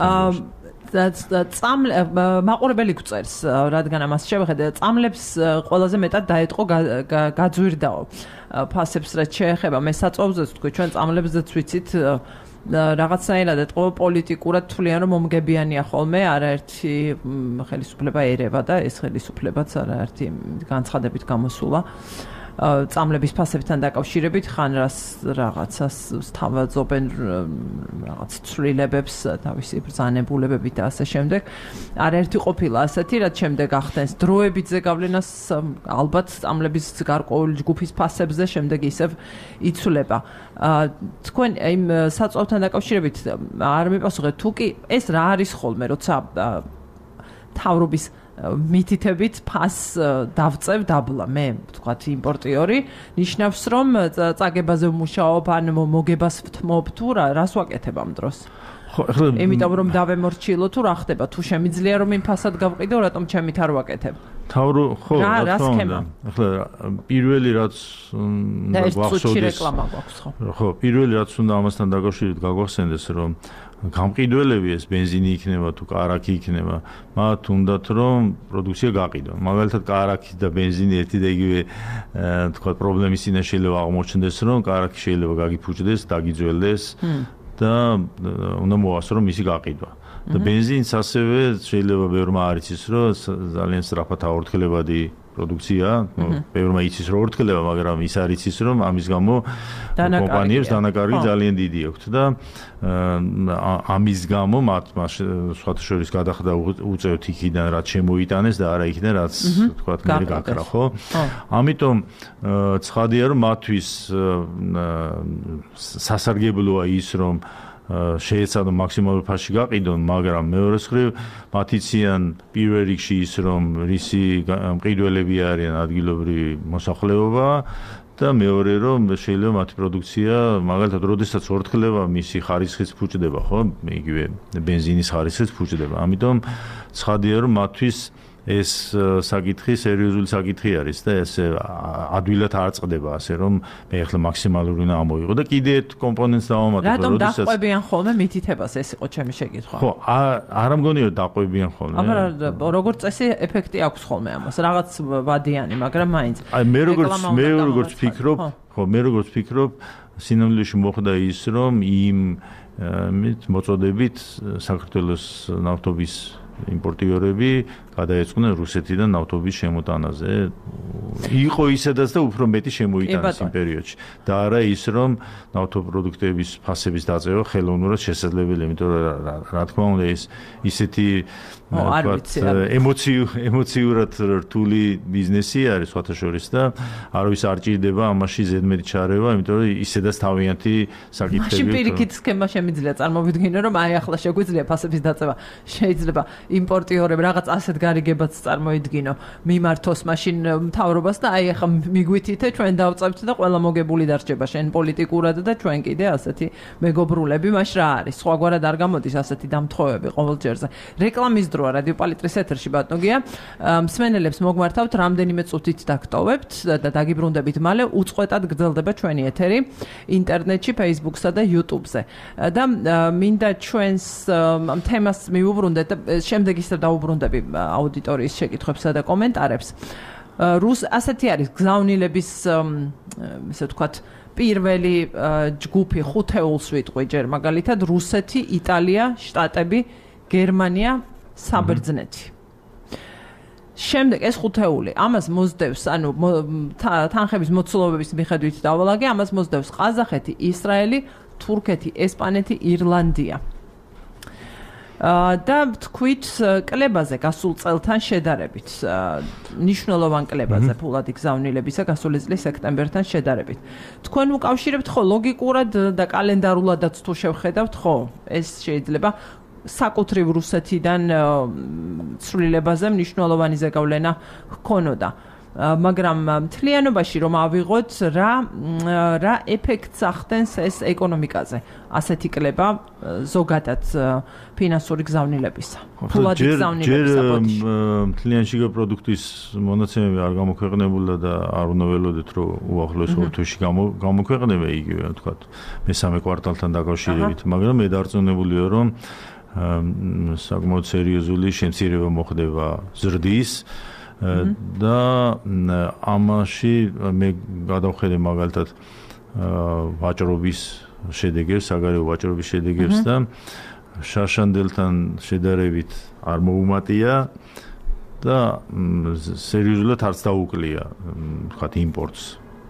და წამლ მაყურებელი გვწერს, რადგან ამას შევხედე, წამლებს ყველაზე მეტად დაეტყო გაძვირდაო ფასებს რაც შეეხება მე საწვავზეც თქვი ჩვენ წამლებზეც ვიცით რაღაცნაირად ეტყო პოლიტიკურად თვლიან რომ მომგებიანია ხოლმე არაერთი ხელისუფლება ერევა და ეს ხელისუფლებაც არაერთი განცხადებით გამოსულა წამლების ფასებთან დაკავშირებით ხან რას რაღაცას თავაზობენ რაღაც ცვლილებებს თავისი ბრძანებულებებით და ასე შემდეგ არაერთი ყოფილა ასეთი რაც შემდეგ ახდენს დროებითზე გავლენას ალბათ წამლების გარკვეული ჯგუფის ფასებზე შემდეგ ისევ იცვლება თქვენ იმ საწვავთან დაკავშირებით არ მიპასუხეთ თუ კი ეს რა არის ხოლმე როცა თავრობის მითითებით ფას დავწევ დაბლა მე ვთქვათ იმპორტიორი ნიშნავს რომ წაგებაზე ვმუშაობ ან მოგებას ვთმობ თუ რას ვაკეთებ ამ დროს ხო ახლა იმიტომ რომ დავემორჩილო თუ რა ხდება თუ შემიძლია რომ იმ ფასად გავყიდო რატომ ჩემით არ ვაკეთებ თავრო ხო რა თქმა ახლა პირველი რაც გვახსოვდეს ხო პირველი რაც უნდა ამასთან დაკავშირებით გაგვახსენდეს რომ გამყიდველები ეს ბენზინი იქნება თუ კარაქი იქნება მათ უნდათ რომ პროდუქცია გაყიდონ მაგალითად კარაქი და ბენზინი ერთი და იგივე თქვა პრობლემის წინაშე შეიძლება აღმოჩნდეს რომ კარაქი შეიძლება გაგიფუჭდეს დაგიძველდეს და უნდა მოასწრო რომ ისი გაყიდვა და ბენზინიც ასევე შეიძლება ბევრმა არ იცის რომ ძალიან სწრაფად აორთქლებადი პროდუქცია, ბევრმა იცის რომ ორთქლება, მაგრამ ის არ იცის რომ ამის გამო კომპანიებს დანაკარგი ძალიან დიდი აქვთ და ამის გამო მათ სხვათა შორის გადახდა უწევთ იქიდან რაც შემოიტანეს და არა იქიდან რაც თქვათ მე გაქრა, ხო? ამიტომ ცხადია რომ მათთვის სასარგებლოა ის რომ შეეცადონ მაქსიმალურ ფასში გაყიდონ, მაგრამ მეორე მხრივ მათ იციან პირველ რიგში ის რომ რისი მყიდველები არიან ადგილობრივი მოსახლეობა და მეორე რომ შეიძლება მათი პროდუქცია მაგალითად როდესაც ორთქლება მისი ხარისხიც ფუჭდება, ხო? იგივე ბენზინის ხარისხიც ფუჭდება. ამიტომ ცხადია რომ მათთვის ეს საკითხი სერიოზული საკითხი არის და ეს ადვილად არ წყდება, ასე რომ მე ახლა მაქსიმალური უნდა ამოიღო და კიდე ერთ კომპონენტს დავამატებ, რატომ დაყვებიან ხოლმე მითითებას, ეს იყო ჩემი შეკითხვა. ხო, არ ამგონია რომ დაყვებიან ხოლმე. აბა როგორც წესი ეფექტი აქვს ხოლმე ამას, რაღაც ვადიანი, მაგრამ მაინც. აი მე როგორც მე როგორც ფიქრობ, ხო, მე როგორც ფიქრობ, სინამდვილეში მოხდა ის, რომ იმ მოწოდებით საქართველოს ნავთობის იმპორტიორები გადაეწყნენ რუსეთიდან ნავთობის შემოტანაზე. იყო ისედაც და უფრო მეტი შემოიტანეს იმ პერიოდში. და არა ის, რომ ნავთობპროდუქტების ფასების დაწევა ხელოვნურად შესაძლებელია, იმიტომ რომ რა თქმა უნდა ეს ისეთი ემოციურ ემოციურად რთული ბიზნესი არის სხვათა შორის და არავის არ ჭირდება ამაში ზედმეტი ჩარევა, იმიტომ რომ ისედაც თავიანთი საკითხები. მაშინ პირიქით სქემა შემიძლია წარმოვიდგინო, რომ აი ახლა შეგვიძლია ფასების დაწევა, შეიძლება იმპორტიორები რაღაც ასეთ გარიგებაც წარმოიდგინო მიმართოს მაშინ მთავრობას და აი ახლა მიგვითითე ჩვენ დავწევთ და ყველა მოგებული დარჩება შენ პოლიტიკურად და ჩვენ კიდე ასეთი მეგობრულები მაშ რა არის სხვაგვარად არ გამოდის ასეთი დამთხოვები ყოველჯერზე რეკლამის დროა რადიო პალიტრის ეთერში ბატონგია მსმენელებს მოგმართავთ რამდენიმე წუთით დაგტოვებთ და დაგიბრუნდებით მალე უწყვეტად გრძელდება ჩვენი ეთერი ინტერნეტში Facebook-სა და YouTube-ზე და მინდა ჩვენს თემას მივუბრუნდეთ და შემდეგ ისევ დაუბრუნდები აუდიტორიის შეკითხვებსა და კომენტარებს. რუს ასეთი არის გზავნილების ესე ვთქვათ პირველი ჯგუფი ხუთეულს ვიტყვი ჯერ მაგალითად რუსეთი, იტალია, შტატები, გერმანია, საბერძნეთი. შემდეგ ეს ხუთეული ამას მოსდევს ანუ თანხების მოცულობების მიხედვით დავალაგე ამას მოსდევს ყაზახეთი, ისრაელი, თურქეთი, ესპანეთი, ირლანდია. და თქვით კლებაზე გასულ წელთან შედარებით ნიშნულოვან კლებაზე ფულადი გზავნილებისა გასული წლის სექტემბერთან შედარებით თქვენ უკავშირებთ ხო ლოგიკურად და კალენდარულადაც თუ შევხედავთ ხო ეს შეიძლება საკუთრივ რუსეთიდან ცვლილებაზე მნიშვნელოვანი ზეგავლენა ჰქონოდა მაგრამ მთლიანობაში რომ ავიღოთ რა რა ეფექტს ახდენს ეს ეკონომიკაზე ასეთი კლება ზოგადად ფინანსური გზავნილებისა ფულადი გზავნილებისა ბოდიში მთლიანში პროდუქტის მონაცემები არ გამოქვეყნებულა და არ უნდა ველოდეთ რომ უახლოეს ორ თვეში გამოქვეყნება იგივე ვთქვათ მესამე კვარტალთან დაკავშირებით მაგრამ მე დარწმუნებულია რომ საკმაოდ სერიოზული შემცირება მოხდება ზრდის და ამაში მე გადავხედე მაგალითად ვაჭრობის შედეგებს, საგარეო ვაჭრობის შედეგებს და შაშანდელთან შედარებით არ მოუმატია და სერიოზულად არც დაუკლია, ვთქვათ, იმპორტს.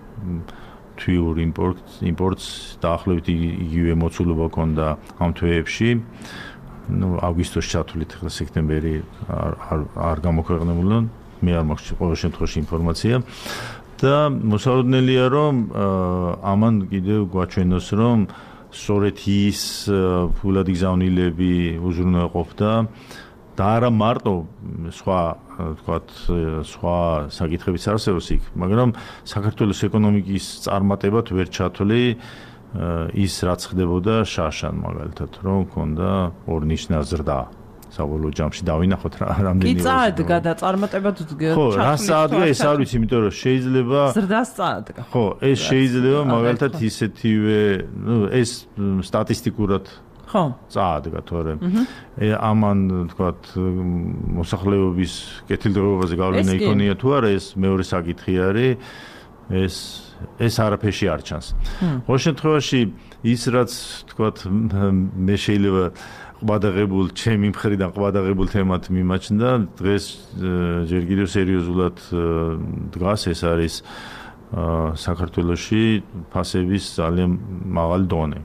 თვიურ იმპორტს, იმპორტს დაახლოებით იგივე მოცულობა ჰქონდა ამ თვეებში. ну აგვისტოში ჩათვლით ახლა სექტემბერი არ არ გამოქვეყნებულა მე არ მაქვს ყოველ შემთხვევაში ინფორმაცია და მოსალოდნელია რომ ამან კიდევ გვაჩვენოს რომ სწორედ ის ფულადი გზავნილები უზრუნველყოფდა და არა მარტო სხვა ვთქვათ სხვა საკითხებიც არსებობს იქ მაგრამ საქართველოს ეკონომიკის წარმატებად ვერ ჩათვლი ის რაც ხდებოდა შაშან მაგალითად რომ ქონდა ორნიშნა ზრდა საბოლოო ჯამში დავინახოთ რა რამდენი კი წაადგა და წარმატებად ხო რა წაადგა ეს არ ვიცი იმიტომ რომ შეიძლება ზრდას წაადგა ხო ეს შეიძლება მაგალითად ისეთივე ნუ ეს სტატისტიკურად ხო წაადგა თორემ ამან თქვათ მოსახლეობის კეთილდღეობაზე გავლენა იქონია თუ არა ეს მეორე საკითხი არის ეს ეს არაფერში არ ჩანს. ყოველ შემთხვევაში ის რაც თქვათ მე შეიძლება ყვადაღებულ ჩემი მხრიდან ყვადაღებულ თემად მიმაჩნდა დღეს ჯერ კიდევ სერიოზულად დგას ეს არის საქართველოში ფასების ძალიან მაღალი დონე.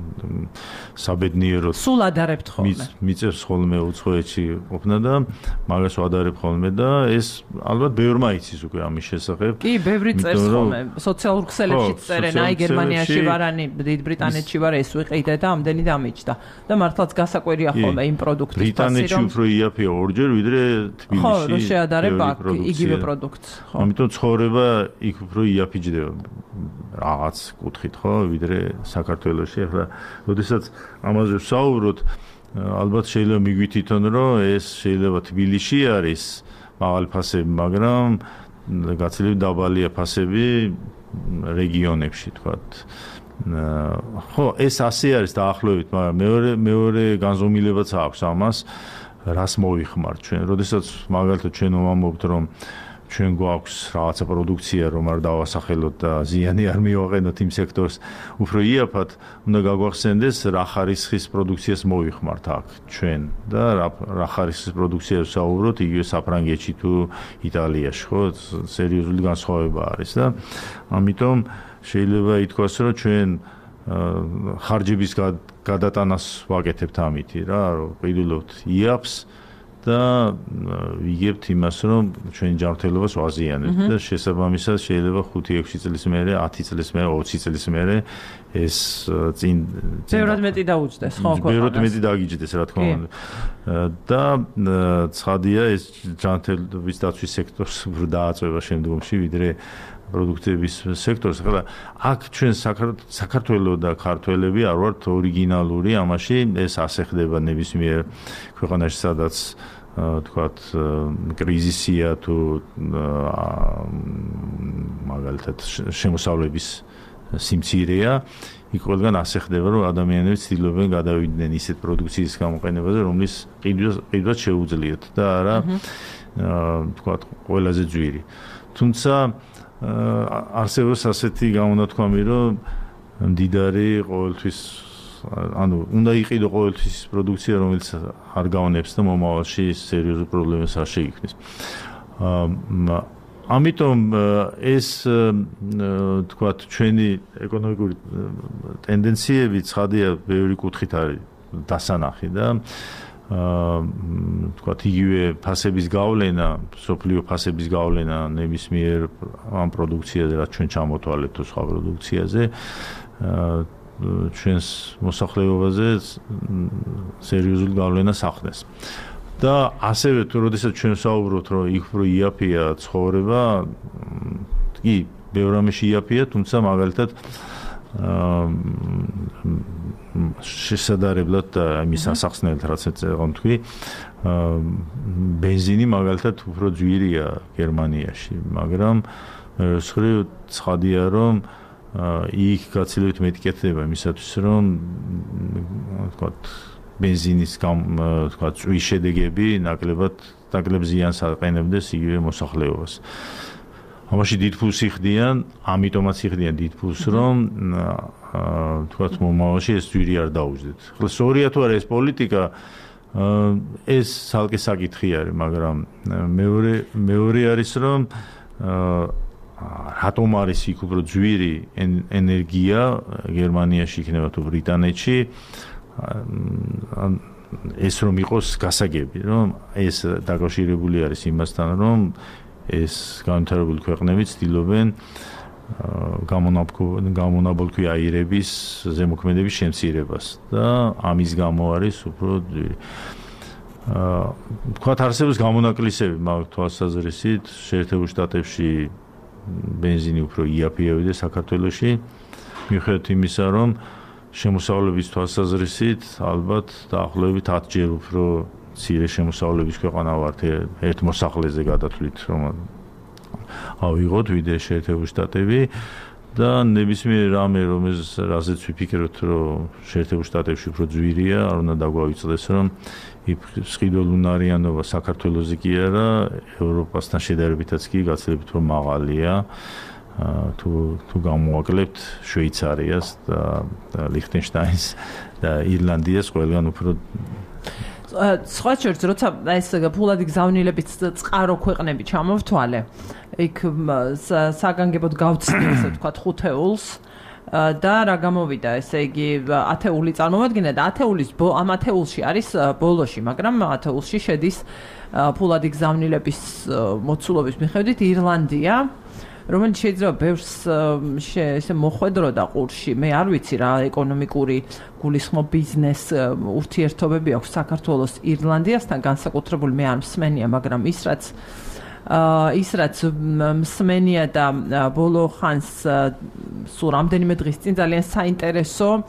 საბედნიეროდ სულ ადარებთ ხოლმე. მიწევს ხოლმე უცხოეთში ყოფნა და მაგას ვადარებ ხოლმე და ეს ალბათ ბევრმა იცის უკვე ამის შესახებ. კი, ბევრი წერს ხოლმე. სოციალურ ქსელებში წერენ, აი გერმანიაში ვარ, ani დიდ ბრიტანეთში ვარ, ეს ვიყიდე და ამდენი დამიჯდა. და მართლაც გასაკვირია ხოლმე იმ პროდუქტის ფასი რომ ბრიტანეთში უფრო იაფია ორჯერ ვიდრე თბილისში. ხო, რო შეადარებ აქ იგივე პროდუქტს. ხო. ამიტომ ცხოვრება იქ უფრო იაფიჯდება რაღაც კუთხით, ხო, ვიდრე საქართველოში. ახლა როდესაც ამაზე ვსაუბრობთ, ალბათ შეიძლება მიგვითითონ, რომ ეს შეიძლება თბილისში არის, მაღალი ფასები, მაგრამ გაცილებით დაბალია ფასები რეგიონებში, თქვათ. ხო, ეს ასე არის დაახლოებით, მაგრამ მეორე მეორე განზომილებაც აქვს ამას, რას მოვიხმართ ჩვენ. როდესაც მაგალითად ჩვენ ვამბობთ, რომ ჩვენ გვაქვს რაღაცა პროდუქცია, რომ არ დავასახელოთ და ზიანი არ მივაყენოთ იმ სექტორს, უფრო იაფად უნდა გაგვახსენდეს, რა ხარისხის პროდუქციას მოვიხმართ აქ ჩვენ და რა ხარისხის პროდუქციას ვსაუბრობთ იგივე საფრანგეთში თუ იტალიაში, ხო? სერიოზული განსხვავება არის და ამიტომ შეიძლება ითქვას, რომ ჩვენ ხარჯების გადატანას ვაკეთებთ ამითი რა, რომ ვიდულობთ იაფს და ვიგებთ იმას, რომ ჩვენი ჯანმრთელობას ვაზიანებთ და შესაბამისად შეიძლება ხუთი ექვსი წლის მერე, ათი წლის მერე, ოცი წლის მერე ეს წინ ბევრად მეტი დაუჯდეს, ხო, ქვეყანას. ბევრად მეტი დაგიჯდეს, რა თქმა უნდა. და ცხადია ეს ჯანმრთელობის დაცვის სექტორს უფრო დააწვევა შემდგომში, ვიდრე პროდუქტების სექტორს. ახლა აქ ჩვენ საქართველოს და ქართველები არ ვართ ორიგინალური ამაში, ეს ასე ხდება ნებისმიერ ქვეყანაში, სადაც თქვათ კრიზისია თუ მაგალითად შემოსავლების სიმცირეა, იქ ყველგან ასე ხდება, რომ ადამიანები ცდილობენ გადავიდნენ ისეთ პროდუქციის გამოყენებაზე, რომლის ყიდვაც შეუძლიათ და არა თქვათ ყველაზე ძვირი. თუმცა არსებობს ასეთი გამონათქვამი, რომ მდიდარი ყოველთვის ანუ უნდა იყიდო ყოველთვის პროდუქცია, რომელიც არ გავნებს და მომავალში სერიოზულ პრობლემას არ შეიქმნის. ამიტომ ეს თქვათ ჩვენი ეკონომიკური ტენდენციები ცხადია ბევრი კუთხით არის დასანახი და თქვათ იგივე ფასების გავლენა, სოფლიო ფასების გავლენა ნებისმიერ ამ პროდუქციაზე, რაც ჩვენ ჩამოთვალეთ თუ სხვა პროდუქციაზე, ჩვენს მოსახლეობაზე სერიოზულ გავლენას ახდენს. და ასევე თუ როდესაც ჩვენ ვსაუბრობთ, რომ იქ უფრო იაფია ცხოვრება, კი, ბევრ რამეში იაფია, თუმცა მაგალითად შესაძლებლად და იმის ასახსნელად რაც ეწევა თქვი, ბენზინი მაგალითად უფრო ძვირია გერმანიაში, მაგრამ სხვარივ ცხადია, რომ იქ გაცილებით მეტი კეთდება იმისათვის, რომ თქვათ ბენზინის თქვათ წვის შედეგები ნაკლებად ნაკლებ ზიანს აყენებდეს იგივე მოსახლეობას. ამაში დიდ ფულს იხდიან, ამიტომაც იხდიან დიდ ფულს, რომ თქვათ მომავალში ეს ძვირი არ დაუჯდეთ. ახლა სწორია თუ არა ეს პოლიტიკა, ეს ცალკე საკითხი არის, მაგრამ მეორე მეორე არის, რომ რატომ არის იქ უფრო ძვირი ენერგია გერმანიაში იქნება თუ ბრიტანეთში, ეს რომ იყოს გასაგები, რომ ეს დაკავშირებული არის იმასთან, რომ ეს განვითარებული ქვეყნები ცდილობენ გამონაბოლქვი აირების ზემოქმედების შემცირებას და ამის გამო არის უფრო ძვირი. თქვათ არსებობს გამონაკლისები მაგ თვალსაზრისით, შეერთებულ შტატებში ბენზინი უფრო იაფია ვიდრე საქართველოში, მიუხედავად იმისა, რომ შემოსავლების თვალსაზრისით ალბათ დაახლოებით ათჯერ უფრო მცირე შემოსავლების ქვეყანა ვართ ერთ მოსახლეზე გადათვლით, რომ ავიღოთ ვიდრე შეერთებული შტატები და ნებისმიერ რამე, რომელზეც რაზეც ვიფიქროთ, რომ შეერთებულ შტატებში უფრო ძვირია, არ უნდა დაგვავიწყდეს, რომ სყიდველუნარიანობა საქართველოზე კი არა, ევროპასთან შედარებითაც კი გაცილებით უფრო მაღალია. თუ თუ გამოვაკლებთ შვეიცარიას და ლიხტენშტაინს და ირლანდიას ყველგან უფრო სხვა შორის როცა ეს ფულადი გზავნილების წყარო ქვეყნები ჩამოვთვალე, იქ საგანგებოდ გავცნი ესე ვთქვათ ხუთეულს და რა გამოვიდა, ესე იგი ათეული წარმოვადგინა და ათეულის ამ ათეულში არის ბოლოში, მაგრამ ათეულში შედის ფულადი გზავნილების მოცულობის მიხედვით ირლანდია, რომელიც შეიძლება ბევრს ესე მოხვედროდა ყურში. მე არ ვიცი რა ეკონომიკური გულისხმობ ბიზნეს ურთიერთობები აქვს საქართველოს ირლანდიასთან განსაკუთრებული, მე არ მსმენია, მაგრამ ის რაც ის რაც მსმენია და ბოლო ხანს სულ რამდენიმე დღის წინ ძალიან საინტერესო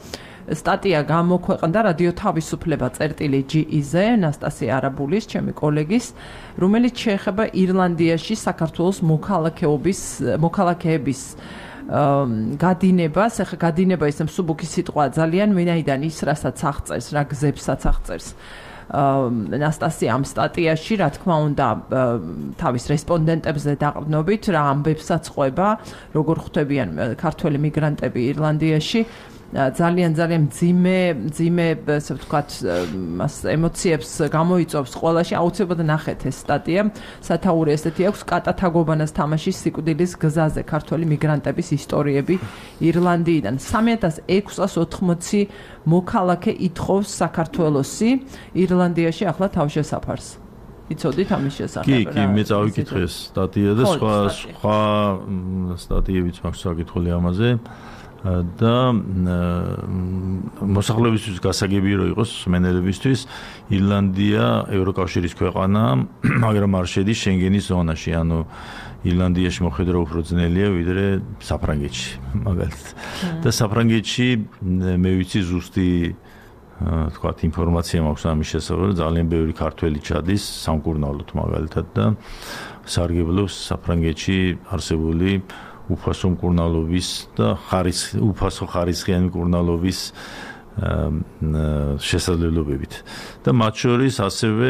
სტატია გამოქვეყნდა რადიო თავისუფლება წერტილი ჯი-ზე ნასტასია არაბულის, ჩემი კოლეგის, რომელიც შეეხება ირლანდიაში საქართველოს მოქალაქეობის მოქალაქეების გადინებას, ახლა გადინება ის მსუბუქი სიტყვა ძალიან, ვინაიდან ის რასაც აღწერს, რა გზებსაც აღწერს. ნასტასია ამ სტატიაში, რა თქმა უნდა, თავის რესპონდენტებზე დაყრდნობით, რა ამბებსაც ყვება, როგორ ხვდებიან ქართველი მიგრანტები ირლანდიაში. ძალიან ძალიან მძიმე, მძიმე, ასე ვთქვათ, ემოციებს გამოიწვევს ყველაში. აუცილებლად ნახეთ ეს სტატია. სათაური ესეთი აქვს კატათაგობანას თამაშის სიკვდილის გზაზე ქართველი მიგრანტების ისტორიები ირლანდიიდან. სამი ათას ექვსას ოთხმოცი მოქალაქე ითხოვს საქართველოსი ირლანდიაში ახლა თავშესაფარს. იცოდით ამის შესახებ? კი, კი, მე წავიკითხე ეს სტატია და სხვა სხვა სტატიებიც მაქვს საკითხული ამაზე. და მოსახლეობისთვის გასაგები რო იყოს მენელებისთვის ირლანდია ევროკავშირის ქვეყანა, მაგრამ არ შედის შენგენის ზონაში, ანუ ირლანდიაში მოხვედრა უფრო ძნელია ვიდრე საფრანგეთში, მაგალითად. და საფრანგეთში მე ვიცი ზუსტი თქვათ ინფორმაცია მაქვს ამის შესახებ, ძალიან ბევრი ქართველი ჩადის სამკურნალოდ მაგალითად და სარგებლობს საფრანგეთში არსებული უფასო მკურნალობის და ხარისხი უფასო ხარისხიანი მკურნალობის შესაძლებლობებით. და მათ შორის ასევე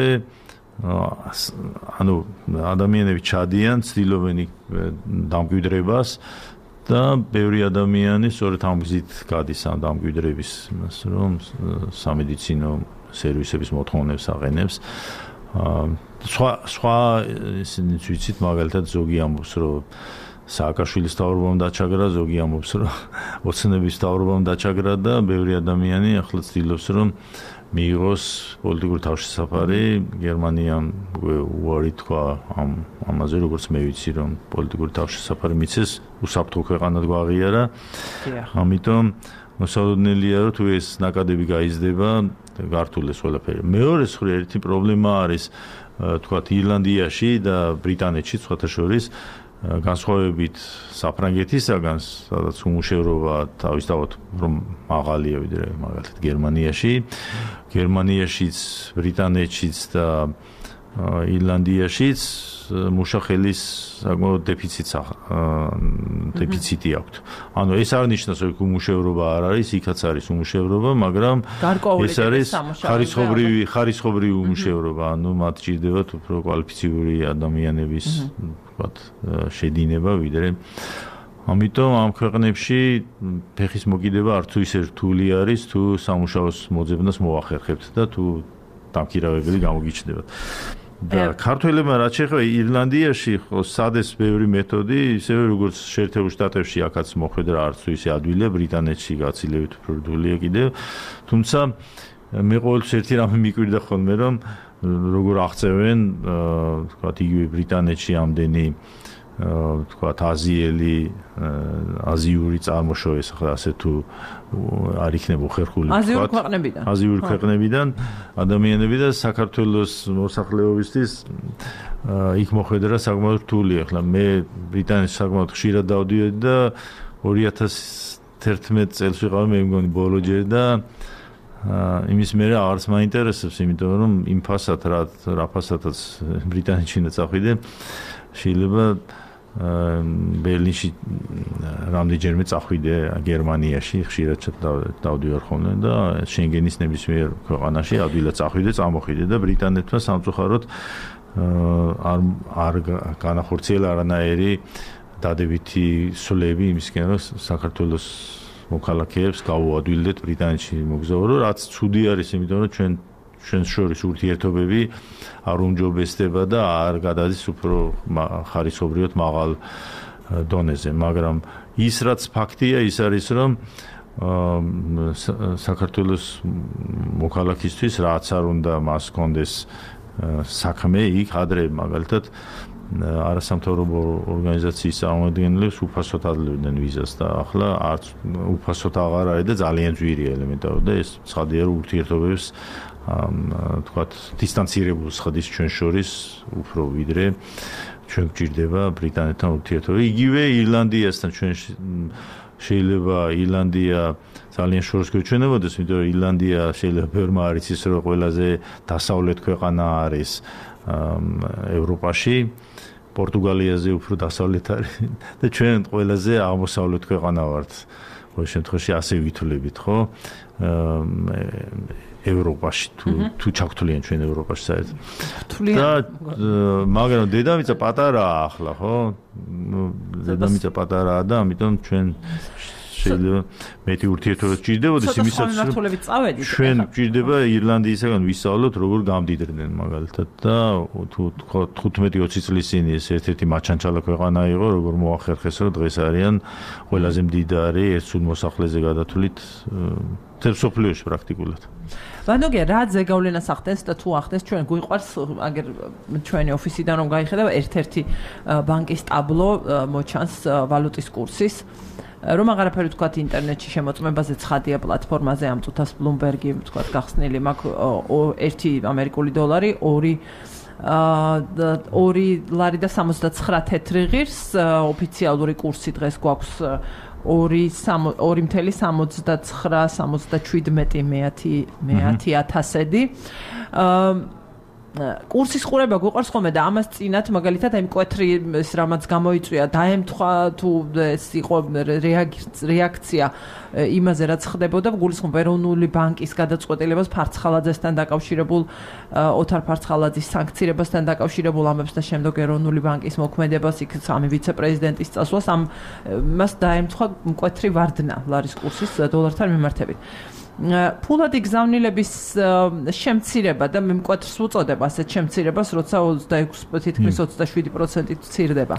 ანუ ადამიანები ჩადიან, ცდილობენ დამკვიდრებას და ბევრი ადამიანი სწორედ ამ გზით გადის ამ დამკვიდრების, რომ სამედიცინო სერვისების მოთხოვნებს აყენებს. სხვა სხვა ისინი ვიცით მაგალითად ზოგი ამბობს, რომ სააკაშვილის თავრობამ დაჩაგრა, ზოგი ამბობს, რომ ოცნების თავრობამ დაჩაგრა და ბევრი ადამიანი ახლა ცდილობს, რომ მიიღოს პოლიტიკური თავშესაფარი. გერმანიამ უარი თქვა ამ ამაზე, როგორც მე ვიცი, რომ პოლიტიკური თავშესაფარი მიცეს, უსაფრთხო ქვეყანად გვაღიარა. ამიტომ მოსალოდნელია, რომ თუ ეს ნაკადები გაიზრდება, გართულეს ყველაფერი. მეორე მხრივ ერთი პრობლემა არის, თქვათ, ირლანდიაში და ბრიტანეთში, სხვათა შორის განსხვავებით საფრანგეთისაგან, სადაც უმუშევრობა თავისთავად რომ მაღალია ვიდრე მაგალითად გერმანიაში, გერმანიაშიც, ბრიტანეთშიც და ირლანდიაშიც მუშახელის საკმაოდ დეფიციტს დეფიციტი აქვს. ანუ ეს არ ნიშნავს, რომ უმუშევრობა არ არის, იქაც არის უმუშევრობა, მაგრამ ეს არის ხარისხობრივი ხარისხობრივი უმუშევრობა, ანუ მათ ჭირდებათ უფრო კვალიფიციური ადამიანების ვთქვათ შედინება ვიდრე. ამიტომ ამ ქვეყნებში ფეხის მოკიდება არც თუ ისე რთული არის, თუ სამუშაოს მოძებნას მოახერხებთ და თუ დამქირავებელი გამოგიჩნდებათ. და ქართველებმა რაც შეეხება ირლანდიაში ხო სადეს ბევრი მეთოდი, ისევე როგორც შეერთებულ შტატებში აქაც მოხვედრა არც თუ ისე ადვილია, ბრიტანეთში გაცილებით უფრო რთულია კიდევ. თუმცა მე ყოველთვის ერთი რამე მიკვირდა ხოლმე, რომ როგორ აღწევენ, თქვათ, იგივე ბრიტანეთში ამდენი თქვათ აზიელი, აზიური წარმოშობის, ახლა ასე თუ არ იქნება ხერხული, თქვათ, აზიური ქვეყნებიდან. აზიური ქვეყნებიდან ადამიანები და საქართველოს მოსახლეობისთვის იქ მოხვედრა საკმაოდ რთულია. ახლა მე ბრიტანეთში საკმაოდ ხშირად დავდიოდი და ორი ათას თერთმეტ წელს ვიყავი, მე მგონი ბოლო ჯერ და იმის მერე არც მაინტერესებს, იმიტომ რომ იმ ფასად რა რა ფასადაც ბრიტანეთში უნდა წახვიდე, შეიძლება ბერლინში რამდენჯერმე წახვიდე გერმანიაში, ხშირად დავდივარ ხოლმე და შენგენის ნებისმიერ ქვეყანაში ადვილად წახვიდე, წამოხვიდე და ბრიტანეთმა სამწუხაროდ არ არ განახორციელა არანაირი დადებითი სვლები იმისკენ, რომ საქართველოს მოქალაქეებს გავუადვილდეთ ბრიტანეთში მოგზაურო, რაც ცუდი არის, იმიტომ რომ ჩვენ ჩვენს შორის ურთიერთობები არ უმჯობესდება და არ გადადის უფრო ხარისხობრივად მაღალ დონეზე, მაგრამ ის რაც ფაქტია, ის არის, რომ საქართველოს მოქალაქისთვის რაც არ უნდა მას კონდეს საქმე იქ ადრე მაგალითად არასამთავრობო ორგანიზაციის წარმომადგენლებს უფასოდ ადლებდნენ ვიზას და ახლა არც უფასოდ აღარ არის და ძალიან ძვირია ელემენტარულად და ეს ცხადია, რომ ურთიერთობებს თქვათ დისტანცირებულს ხდის ჩვენ შორის უფრო ვიდრე ჩვენ გვჭირდება ბრიტანეთთან ურთიერთობა. იგივე ირლანდიასთან ჩვენ შეიძლება ირლანდია ძალიან შორს გვეჩვენებოდეს, იმიტომ რომ ირლანდია შეიძლება ბევრმა არ იცის, რომ ყველაზე დასავლეთ ქვეყანა არის ევროპაში. პორტუგალიაზე უფრო დასავლეთ არის და ჩვენ ყველაზე აღმოსავლეთ ქვეყანა ვართ. ყოველ შემთხვევაში ასე ვითვლებით, ხო? ევროპაში თუ თუ ჩაგთვლიან ჩვენ ევროპაში საერთოდ. და მაგრამ დედამიწა პატარაა ახლა, ხო? დედამიწა პატარაა და ამიტომ ჩვენ შეიძლება მეტი ურთიერთობა სჭირდებოდეს იმისაც რომ ჩვენ გვჭირდება ირლანდიისაგან ვისწავლოთ როგორ გამდიდრდნენ მაგალითად და თუ თხუთმეტი ოცი წლის წინ ეს ერთ-ერთი მაჩანჩალა ქვეყანა იყო როგორ მოახერხეს რომ დღეს არიან ყველაზე მდიდარი ერთ სულ მოსახლეზე გადათვლით მთელ მსოფლიოში პრაქტიკულად. ვანოგია რა ზეგავლენას ახდენს და თუ ახდენს ჩვენ გვიყვარს აგერ ჩვენი ოფისიდან რომ გაიხედავ ერთ-ერთი ბანკის ტაბლო მოჩანს ვალუტის კურსის რომ აღარაფერი თქვათ ინტერნეტში შემოწმებაზე ცხადია პლატფორმაზე ამ წუთას Bloomberg-ი თქვათ გახსნილი მაქვს ერთი ამერიკული დოლარი ორი ორი ლარი და სამოცდაცხრა თეთრი ღირს ოფიციალური კურსი დღეს გვაქვს ორი სამოცდაცხრა სამოცდაშვიდმეტი მეათი ათასედი კურსის ყურება გვიყვარს ხოლმე და ამას წინათ მაგალითად აი მკვეთრი ეს რამაც გამოიწვია დაემთხვა თუ ეს იყო რეაქცია იმაზე რაც ხდებოდა გულისხმობ ეროვნული ბანკის გადაწყვეტილებას ფარცხალაძესთან დაკავშირებულ ოთარ ფარცხალაძის სანქცირებასთან დაკავშირებულ ამებს და შემდეგ ეროვნული ბანკის მოქმედებას იქ სამი ვიცე-პრეზიდენტის წასვლას ამ მას დაემთხვა მკვეთრი ვარდნა ლარის კურსის დოლართან მიმართებით. ფულადი გზავნილების შემცირება და მე მკვეთრს უწოდებ ასეთ შემცირებას, როცა ოცდაექვსი თითქმის ოცდაშვიდი პროცენტით მცირდება.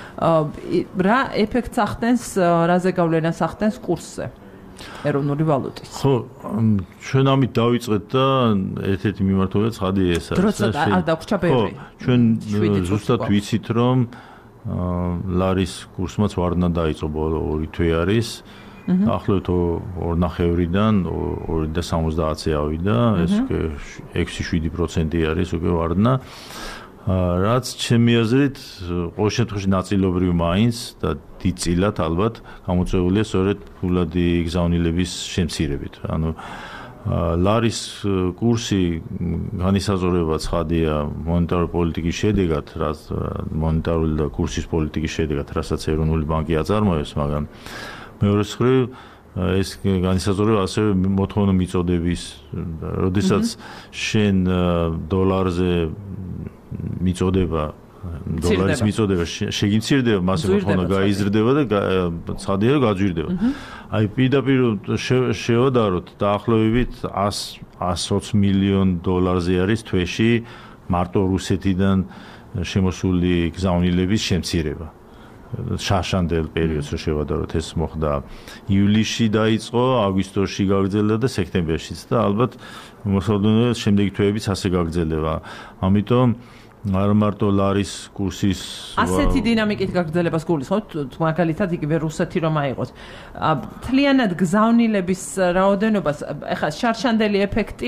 რა ეფექტს ახდენს, რა ზეგავლენას ახდენს კურსზე ეროვნული ვალუტის? ხო, ჩვენ ამით დავიწყეთ და ერთ-ერთი მიმართულება ცხადია ეს არის. დროცა არ დაგვრჩა ბევრი. ხო, ჩვენ ზუსტად ვიცით, რომ ლარის კურსმაც ვარდნა დაიწყო ბოლო ორი თვე არის. ახლავთ ორნახევრიდან ორი და სამოცდაათზე ავიდა, ეს ექვსი შვიდი პროცენტი არის უკვე ვარდნა. რაც ჩემი აზრით ყოველ შემთხვევაში ნაწილობრივ მაინც და დიდწილად ალბათ გამოწვეულია სწორედ ფულადი გზავნილების შემცირებით. ანუ ლარის კურსი განისაზღვრება ცხადია მონეტარული პოლიტიკის შედეგად, რაც მონეტარული და კურსის პოლიტიკის შედეგად, რასაც ეროვნული ბანკი აწარმოებს, მაგრამ მეორე მხრივ ეს განისაზღვრება ასევე მოთხოვნა მიწოდების, როდესაც შენ დოლარზე მიწოდება, დოლარის მიწოდება შეგიმცირდება, მასე მოთხოვნა გაიზრდება და ცხადია გაძვირდება. აი პირდაპირ შევადაროთ დაახლოებით εκατს ოცი მილიონ დოლარზე არის თვეში მარტო რუსეთიდან შემოსული გზავნილების შემცირება. შარშანდელ პერიოდს რო შევადაროთ ეს მოხდა ივლისში დაიწყო, აგვისტოში გაგრძელდა და სექტემბერშიც და ალბათ მოსალოდნელად შემდეგი თვეებიც ასე გაგრძელდება. ამიტომ არ მარტო ლარის კურსის ასეთი დინამიკით გაგრძელებას გულისხმობთ, მაგალითად იგივე რუსეთი რომ აიღოთ. მთლიანად გზავნილების რაოდენობას, ეხლა შარშანდელი ეფექტი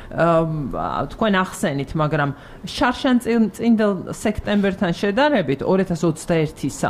თქვენ ახსენით, მაგრამ შარშანწინდელ სექტემბერთან შედარებით ორი ათას ოცდაერთისა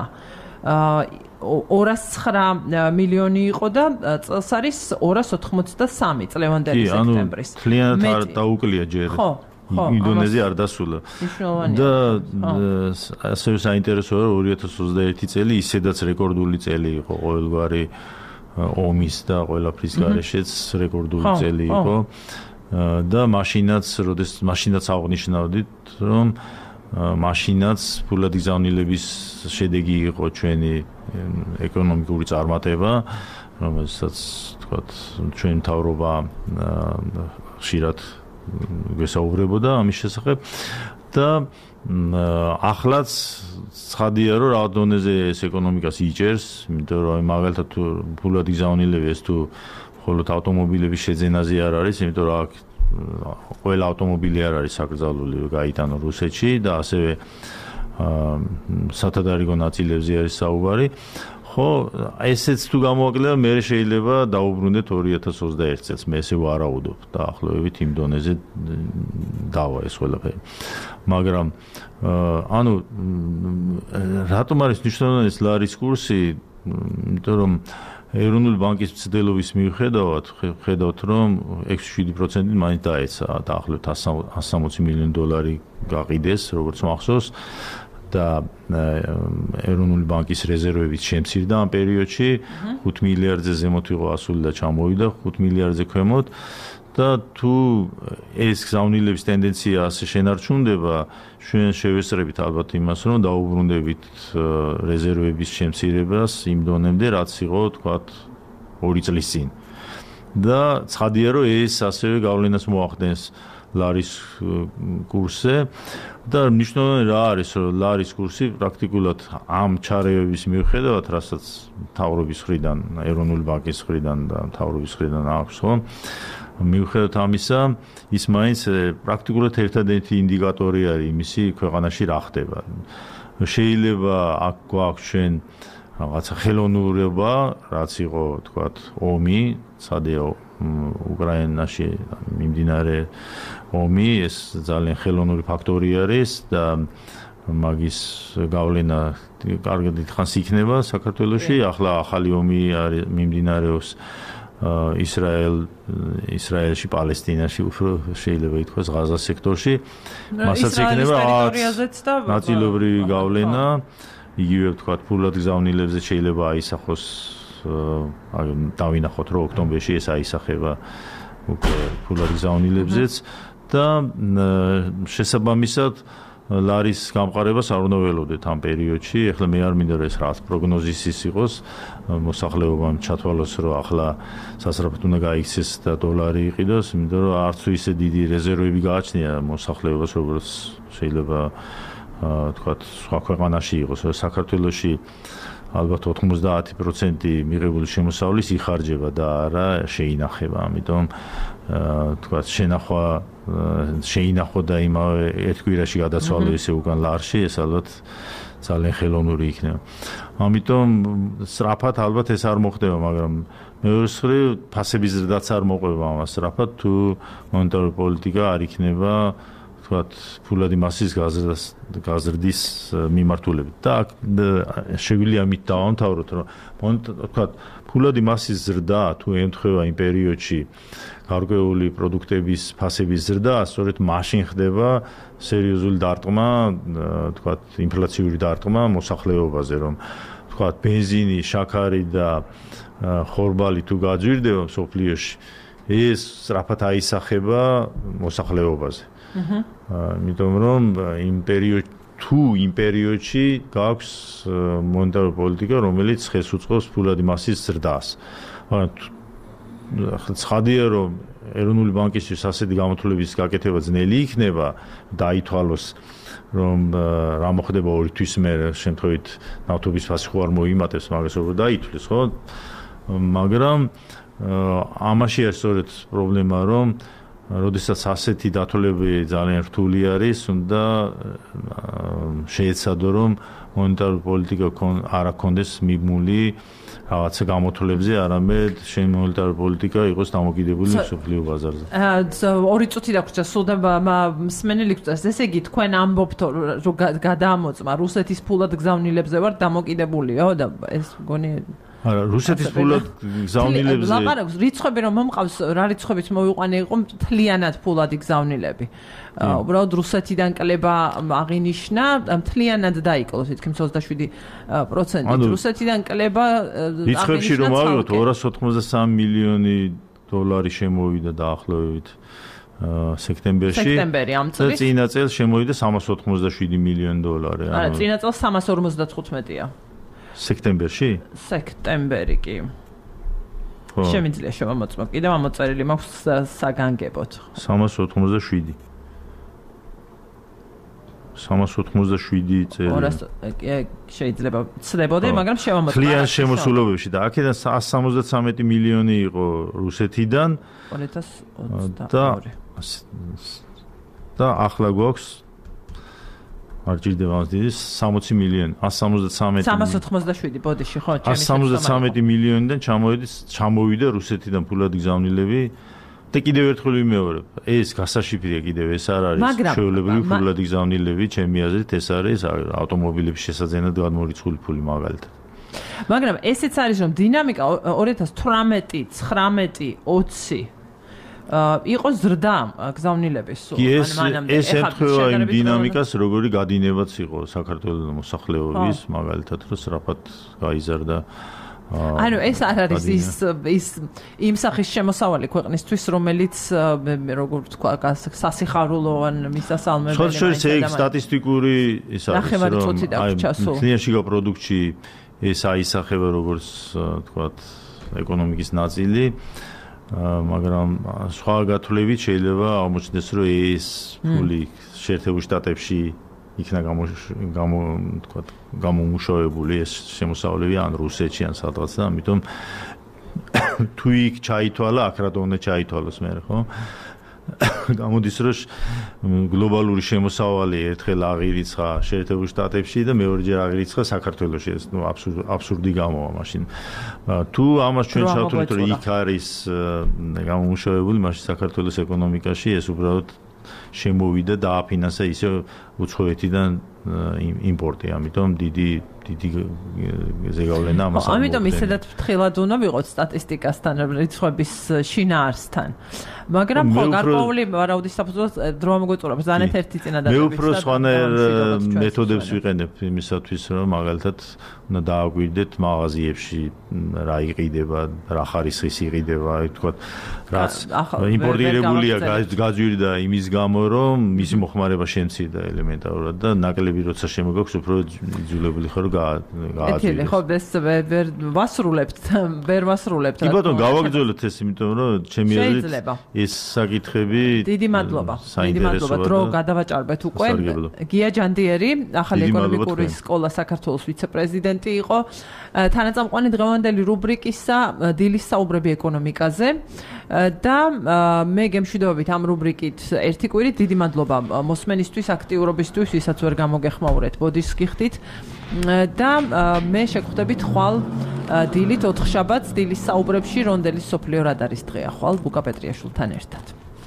ორას ცხრა მილიონი იყო და წელს არის ორას ოთხმოცდასამი წლევანდელი სექტემბრის. ანუ მთლიანად არ დაუკლია ჯერ. ხო. ინდონეზია არ დასულა. და ასევე საინტერესოა რომ ორი ათას ოცდაერთი წელი ისედაც რეკორდული წელი იყო ყოველგვარი ომის და ყველაფრის გარეშეც რეკორდული წელი იყო. და მაშინაც, როდესაც მაშინაც აღნიშნავდით, რომ მაშინაც ფულადი გზავნილების შედეგი იყო ჩვენი ეკონომიკური წარმატება, რომელსაც თქვათ ჩვენი მთავრობა ხშირად გესაუბრებოდა ამის შესახებ და ახლაც ცხადია რომ რა დონეზე ეს ეკონომიკას იჭერს, იმიტომ რომ მაგალითად თუ ფულადი გზავნილები ეს თუ მხოლოდ ავტომობილების შეძენაზე არ არის, იმიტომ რომ აქ ყველა ავტომობილი არ არის საკრძალული გაიტანო რუსეთში და ასევე სათადარიგო ნაწილებზე არის საუბარი. ხო, ესეც თუ გამოაკლება, მე შეიძლება დაუბრუნდეთ ორი ათას ოცდაერთი წელს, მე ესე ვარაუდობ დაახლოებით იმ დონეზე დავა ეს ყველაფერი. მაგრამ ანუ რატომ არის მნიშვნელოვანი ეს ლარის კურსი? იმიტომ რომ ეროვნული ბანკის მცდელობის მიუხედავად, ხედავთ რომ ექვსი შვიდი პროცენტით მაინც დაეცა დაახლოებით εκατს სამოცი მილიონი დოლარი გაყიდეს, როგორც მახსოვს. და ეროვნული ბანკის რეზერვებიც შემცირდა ამ პერიოდში, ხუთ მილიარდზე ზემოთ იყო ასული და ჩამოვიდა ხუთ მილიარდზე ქვემოთ და თუ ეს გზავნილების ტენდენცია ასე შენარჩუნდება, ჩვენ შევესწრებით ალბათ იმას, რომ დაუბრუნდებით რეზერვების შემცირებას იმ დონემდე, რაც იყო, თქვათ, ორი წლის წინ. და ცხადია, რომ ეს ასევე გავლენას მოახდენს ლარის კურსზე და მნიშვნელოვანი რა არის, რომ ლარის კურსი პრაქტიკულად ამ ჩარევების მიუხედავად, რასაც მთავრობის მხრიდან, ეროვნული ბანკის მხრიდან და მთავრობის მხრიდან აქვს, ხო? მიუხედავად ამისა, ის მაინც პრაქტიკულად ერთადერთი ინდიკატორი არის იმისი, ქვეყანაში რა ხდება. შეიძლება აქ გვაქვს ჩვენ რაღაცა ხელოვნურობა, რაც იყო, თქვათ, ომი, სადეო უკრაინაში მიმდინარე ომი, ეს ძალიან ხელოვნური ფაქტორი არის და მაგის გავლენა კარგად დიდხანს იქნება საქართველოში. ახლა ახალი ომი არის მიმდინარეობს ისრაელ ისრაელში, პალესტინაში, უფრო შეიძლება ითქვას ღაზას სექტორში. მასაც იქნება ნაწილობრივი გავლენა. იგივე ვთქვათ, ფულად გზავნილებზე შეიძლება აისახოს, დავინახოთ, რომ ოქტომბერში ეს აისახება უკვე ფულად გზავნილებზეც და შესაბამისად ლარის გამყარებას არ უნდა ველოდეთ ამ პერიოდში. ეხლა მე არ მინდა ეს რაც პროგნოზის იყოს, მოსახლეობამ ჩათვალოს, რომ ახლა სასწრაფოდ უნდა გაიქცეს და დოლარი იყიდოს, იმიტომ რომ არც თუ ისე დიდი რეზერვები გააჩნია მოსახლეობას, როგორც შეიძლება თქვათ, სხვა ქვეყანაში იყოს, საქართველოში ალბათ ოთხმოცდაათი პროცენტი მიღებული შემოსავლის იხარჯება და არა შეინახება. ამიტომ თქვათ, შენახვა შეინახო და იმავე ერთ კვირაში გადაცვალო ესე უკან ლარში, ეს ალბათ ძალიან ხელოვნური იქნება. ამიტომ სწრაფად ალბათ ეს არ მოხდება, მაგრამ მეორე მხრივ ფასების ზრდაც არ მოყვება ამას სწრაფად, თუ მონეტარული პოლიტიკა არ იქნება თქვათ, ფულადი მასის გაზრდის მიმართულებით. და შეგვიძლია ამით დავამთავროთ, რომ თქვათ, ფულადი მასის ზრდა თუ ემთხვევა იმ პერიოდში გარკვეული პროდუქტების ფასების ზრდა, სწორედ მაშინ ხდება სერიოზული დარტყმა, თქვათ, ინფლაციური დარტყმა მოსახლეობაზე, რომ თქვათ, ბენზინი, შაქარი და ხორბალი თუ გაძვირდება მსოფლიოში, ეს სწრაფად აისახება მოსახლეობაზე. იმიტომ რომ იმ პერიოდ თუ იმ პერიოდში გაქვს მონეტარული პოლიტიკა, რომელიც ხელს უწყობს ფულადი მასის ზრდას. ცხადია, რომ ეროვნული ბანკისთვის ასეთი გამოთვლების გაკეთება ძნელი იქნება, დაითვალოს, რომ რა მოხდება ორი თვის მერე, შემთხვევით ნავთობის ფასი ხო არ მოიმატებს, მაგას როგორ დაითვლის, ხო? მაგრამ ამაში არის სწორედ პრობლემა, რომ როდესაც ასეთი დათვალები ძალიან რთული არის, უნდა შეეცადო, რომ მონეტარული პოლიტიკა არ აქონდეს მიბმული რაღაცა გამოთვლებზე, არამედ შენ მონეტარული პოლიტიკა იყოს დამოკიდებული მსოფლიო ბაზარზე. ორი წუთი დაგვრჩა, სულ და მსმენელი გვწევს. ესე იგი, თქვენ ამბობთ, რომ გადაამოწმა რუსეთის ფულად გზავნილებზე ვარ დამოკიდებულიო და ეს მგონი არა, რუსეთის ფულად გზავნილებზე ლაპარაკობს, რიცხვები რომ მომყავს, რა რიცხვებით მოვიყვანე იყო მთლიანად ფულადი გზავნილები. უბრალოდ რუსეთიდან კლება აღინიშნა, მთლიანად დაიკლოს, თითქმის ოცდაშვიდი პროცენტით. რუსეთიდან კლება რიცხვებში რომ ავიღოთ, ორას ოთხმოცდასამი მილიონი დოლარი შემოვიდა დაახლოებით სექტემბერში. სექტემბერი ამ წლის. და წინა წელს შემოვიდა სამას ოთხმოცდაშვიდი მილიონი დოლარი. არა, წინა წელს სამას ორმოცდათხუთმეტია. სექტემბერში? სექტემბერი კი. შემიძლია შევამოწმო. კიდევ ამოწერილი მაქვს საგანგებოდ. სამას ოთხმოცდაშვიდი. სამას ოთხმოცდაშვიდი წელი. ორას შეიძლება ცდებოდე, მაგრამ შევამოწმო. მთლიან შემოსულობებში და აქედან εκατს სამოცდათრამეტი მილიონი იყო რუსეთიდან. ორი ათას ოცდაორი. და ახლა გვაქვს არ ჭირდება ამას დიდი სამოცი მილიონი εκατს სამოცდათრამეტი სამას ოცდაშვიდი ბოდიში ხო ჩემი εκατს სამოცდათრამეტი მილიონიდან ჩამოვიდა ჩამოვიდა რუსეთიდან ფულადი გზავნილები და კიდევ ერთხელ ვიმეორებ ეს გასაშიფრია კიდევ ეს არ არის შეულებრივი ფულადი გზავნილები ჩემი აზრით ეს არის ავტომობილების შესაძენად გადმორიცხული ფული მაგალითად მაგრამ ესეც არის რომ დინამიკა ორი ათას თვრამეტი ცხრამეტი ოცი იყო ზრდა გზავნილების სულ მანამდე ეს ემთხვევა იმ დინამიკას როგორი გადინებაც იყო საქართველოს მოსახლეობის მაგალითად რომ სწრაფად გაიზარდა ანუ ეს არ არის ის ის იმ სახის შემოსავალი ქვეყნისთვის რომელიც როგორ ვთქვა სასიხარულო ან მისასალმებელი ხო შეიძლება ეს სტატისტიკური ის არის რომ აი კლინიაში პროდუქტში ეს აისახება როგორც თქვა ეკონომიკის ნაწილი მაგრამ სხვა გათვლებით შეიძლება აღმოჩნდეს რომ ეს ფული შეერთებულ შტატებში იქნა გამო თქვა გამომუშავებული ეს შემოსავლები ან რუსეთში ან სადღაც და ამიტომ თუ იქ ჩაითვალა აქ რა უნდა ჩაითვალოს მე ხო გამოდის რომ გლობალური შემოსავალი ერთხელ აღირიცხა შეერთებულ შტატებში და მეორეჯერ აღირიცხა საქართველოში ეს ნუ აბსურდი გამოვა მაშინ თუ ამას ჩვენ შევთვლით რომ იქ არის გამომუშავებული მაშინ საქართველოს ეკონომიკაში ეს უბრალოდ შემოვიდა და აფინანსა ისე უცხოეთიდან იმპორტი ამიტომ დიდი დიდი ზეგავლენა ამას არ ამიტომ ისედაც ფრთხილად უნდა ვიყოთ სტატისტიკასთან რიცხვების შინაარსთან მაგრამ ხო გარკვეული ვარაუდის საფუძველს დრო მოგოწურა ბრძანეთ ერთი წინადადების მე უფრო სხვანაირ მეთოდებს ვიყენებ იმისათვის რომ მაგალითად უნდა დააგვირდეთ მაღაზიებში რა იყიდება რა ხარისხის იყიდება აი თქვა რაც იმპორტირებულია გაძვირი და იმის გამო რომ მისი მოხმარება შემცირდა ელემენტარულად და ნაკლები როცა შემოგაქვს უფრო იძულებული ხარ გააძვირდეს ხო ეს ვერ ვასრულებთ ვერ ვასრულებთ კი ბატონო გავაგრძელოთ ეს იმიტომ რომ ჩემი აზრით ეს საკითხები დიდი მადლობა დიდი მადლობა დრო გადავაჭარბეთ უკვე გია ჯანდიერი ახალი ეკონომიკური სკოლა საქართველოს ვიცე-პრეზიდენტი იყო თანაწამყვანი დღევანდელი რუბრიკისა დილის საუბრები ეკონომიკაზე და მე გემშვიდობებით ამ რუბრიკით ერთი კვირით დიდი მადლობა მოსმენისთვის აქტიურობისთვის ვისაც ვერ გამოგეხმაურეთ ბოდის გიხდით და მე შეგხვდებით ხვალ დილით ოთხშაბათს დილის საუბრებში რონდელის სოფლიო რადარის დღეა ხვალ ლუკა პეტრიაშვილთან ერთად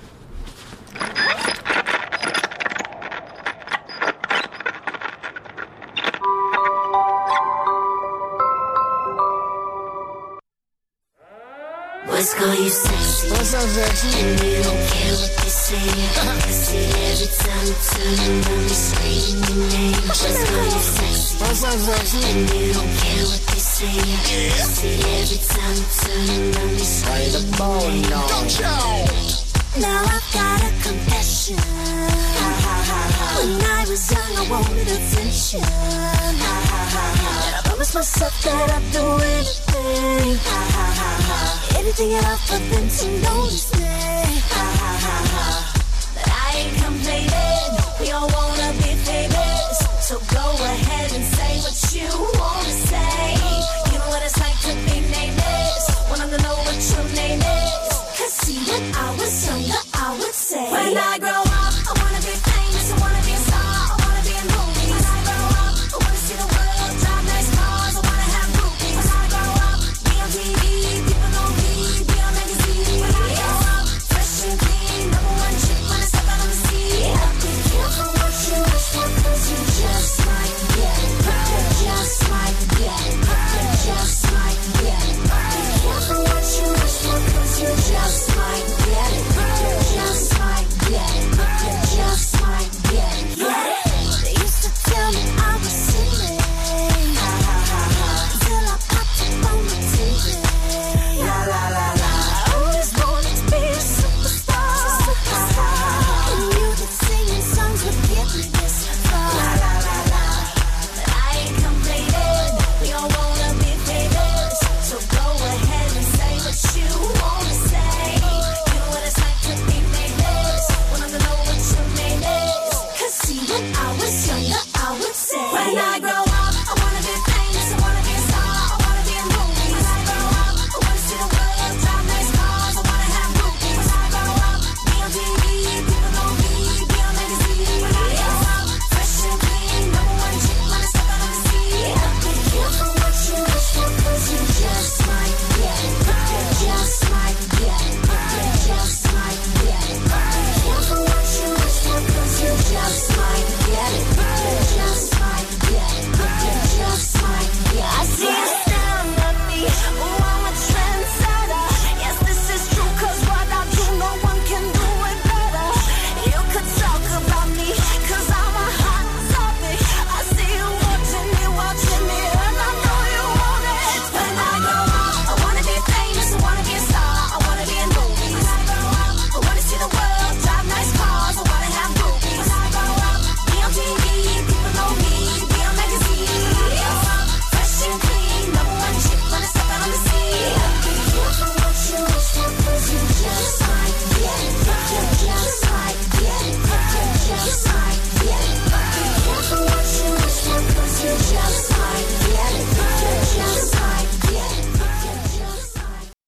Let's call you sexy. What's up, sexy? And you don't care what they say. I see every time you turn around, you scream your name. Let's call you sexy. What's up, sexy? And you don't care what they say. I see every time you turn around, you scream your name. Don't you? Now I've got a confession. Ha ha ha ha. When I was young, I wanted attention. Ha ha ha ha. I promised myself that I'd do anything. Ha ha ha ha. Anything at all for them to notice me. Ha ha ha ha. But I ain't complaining. We all want.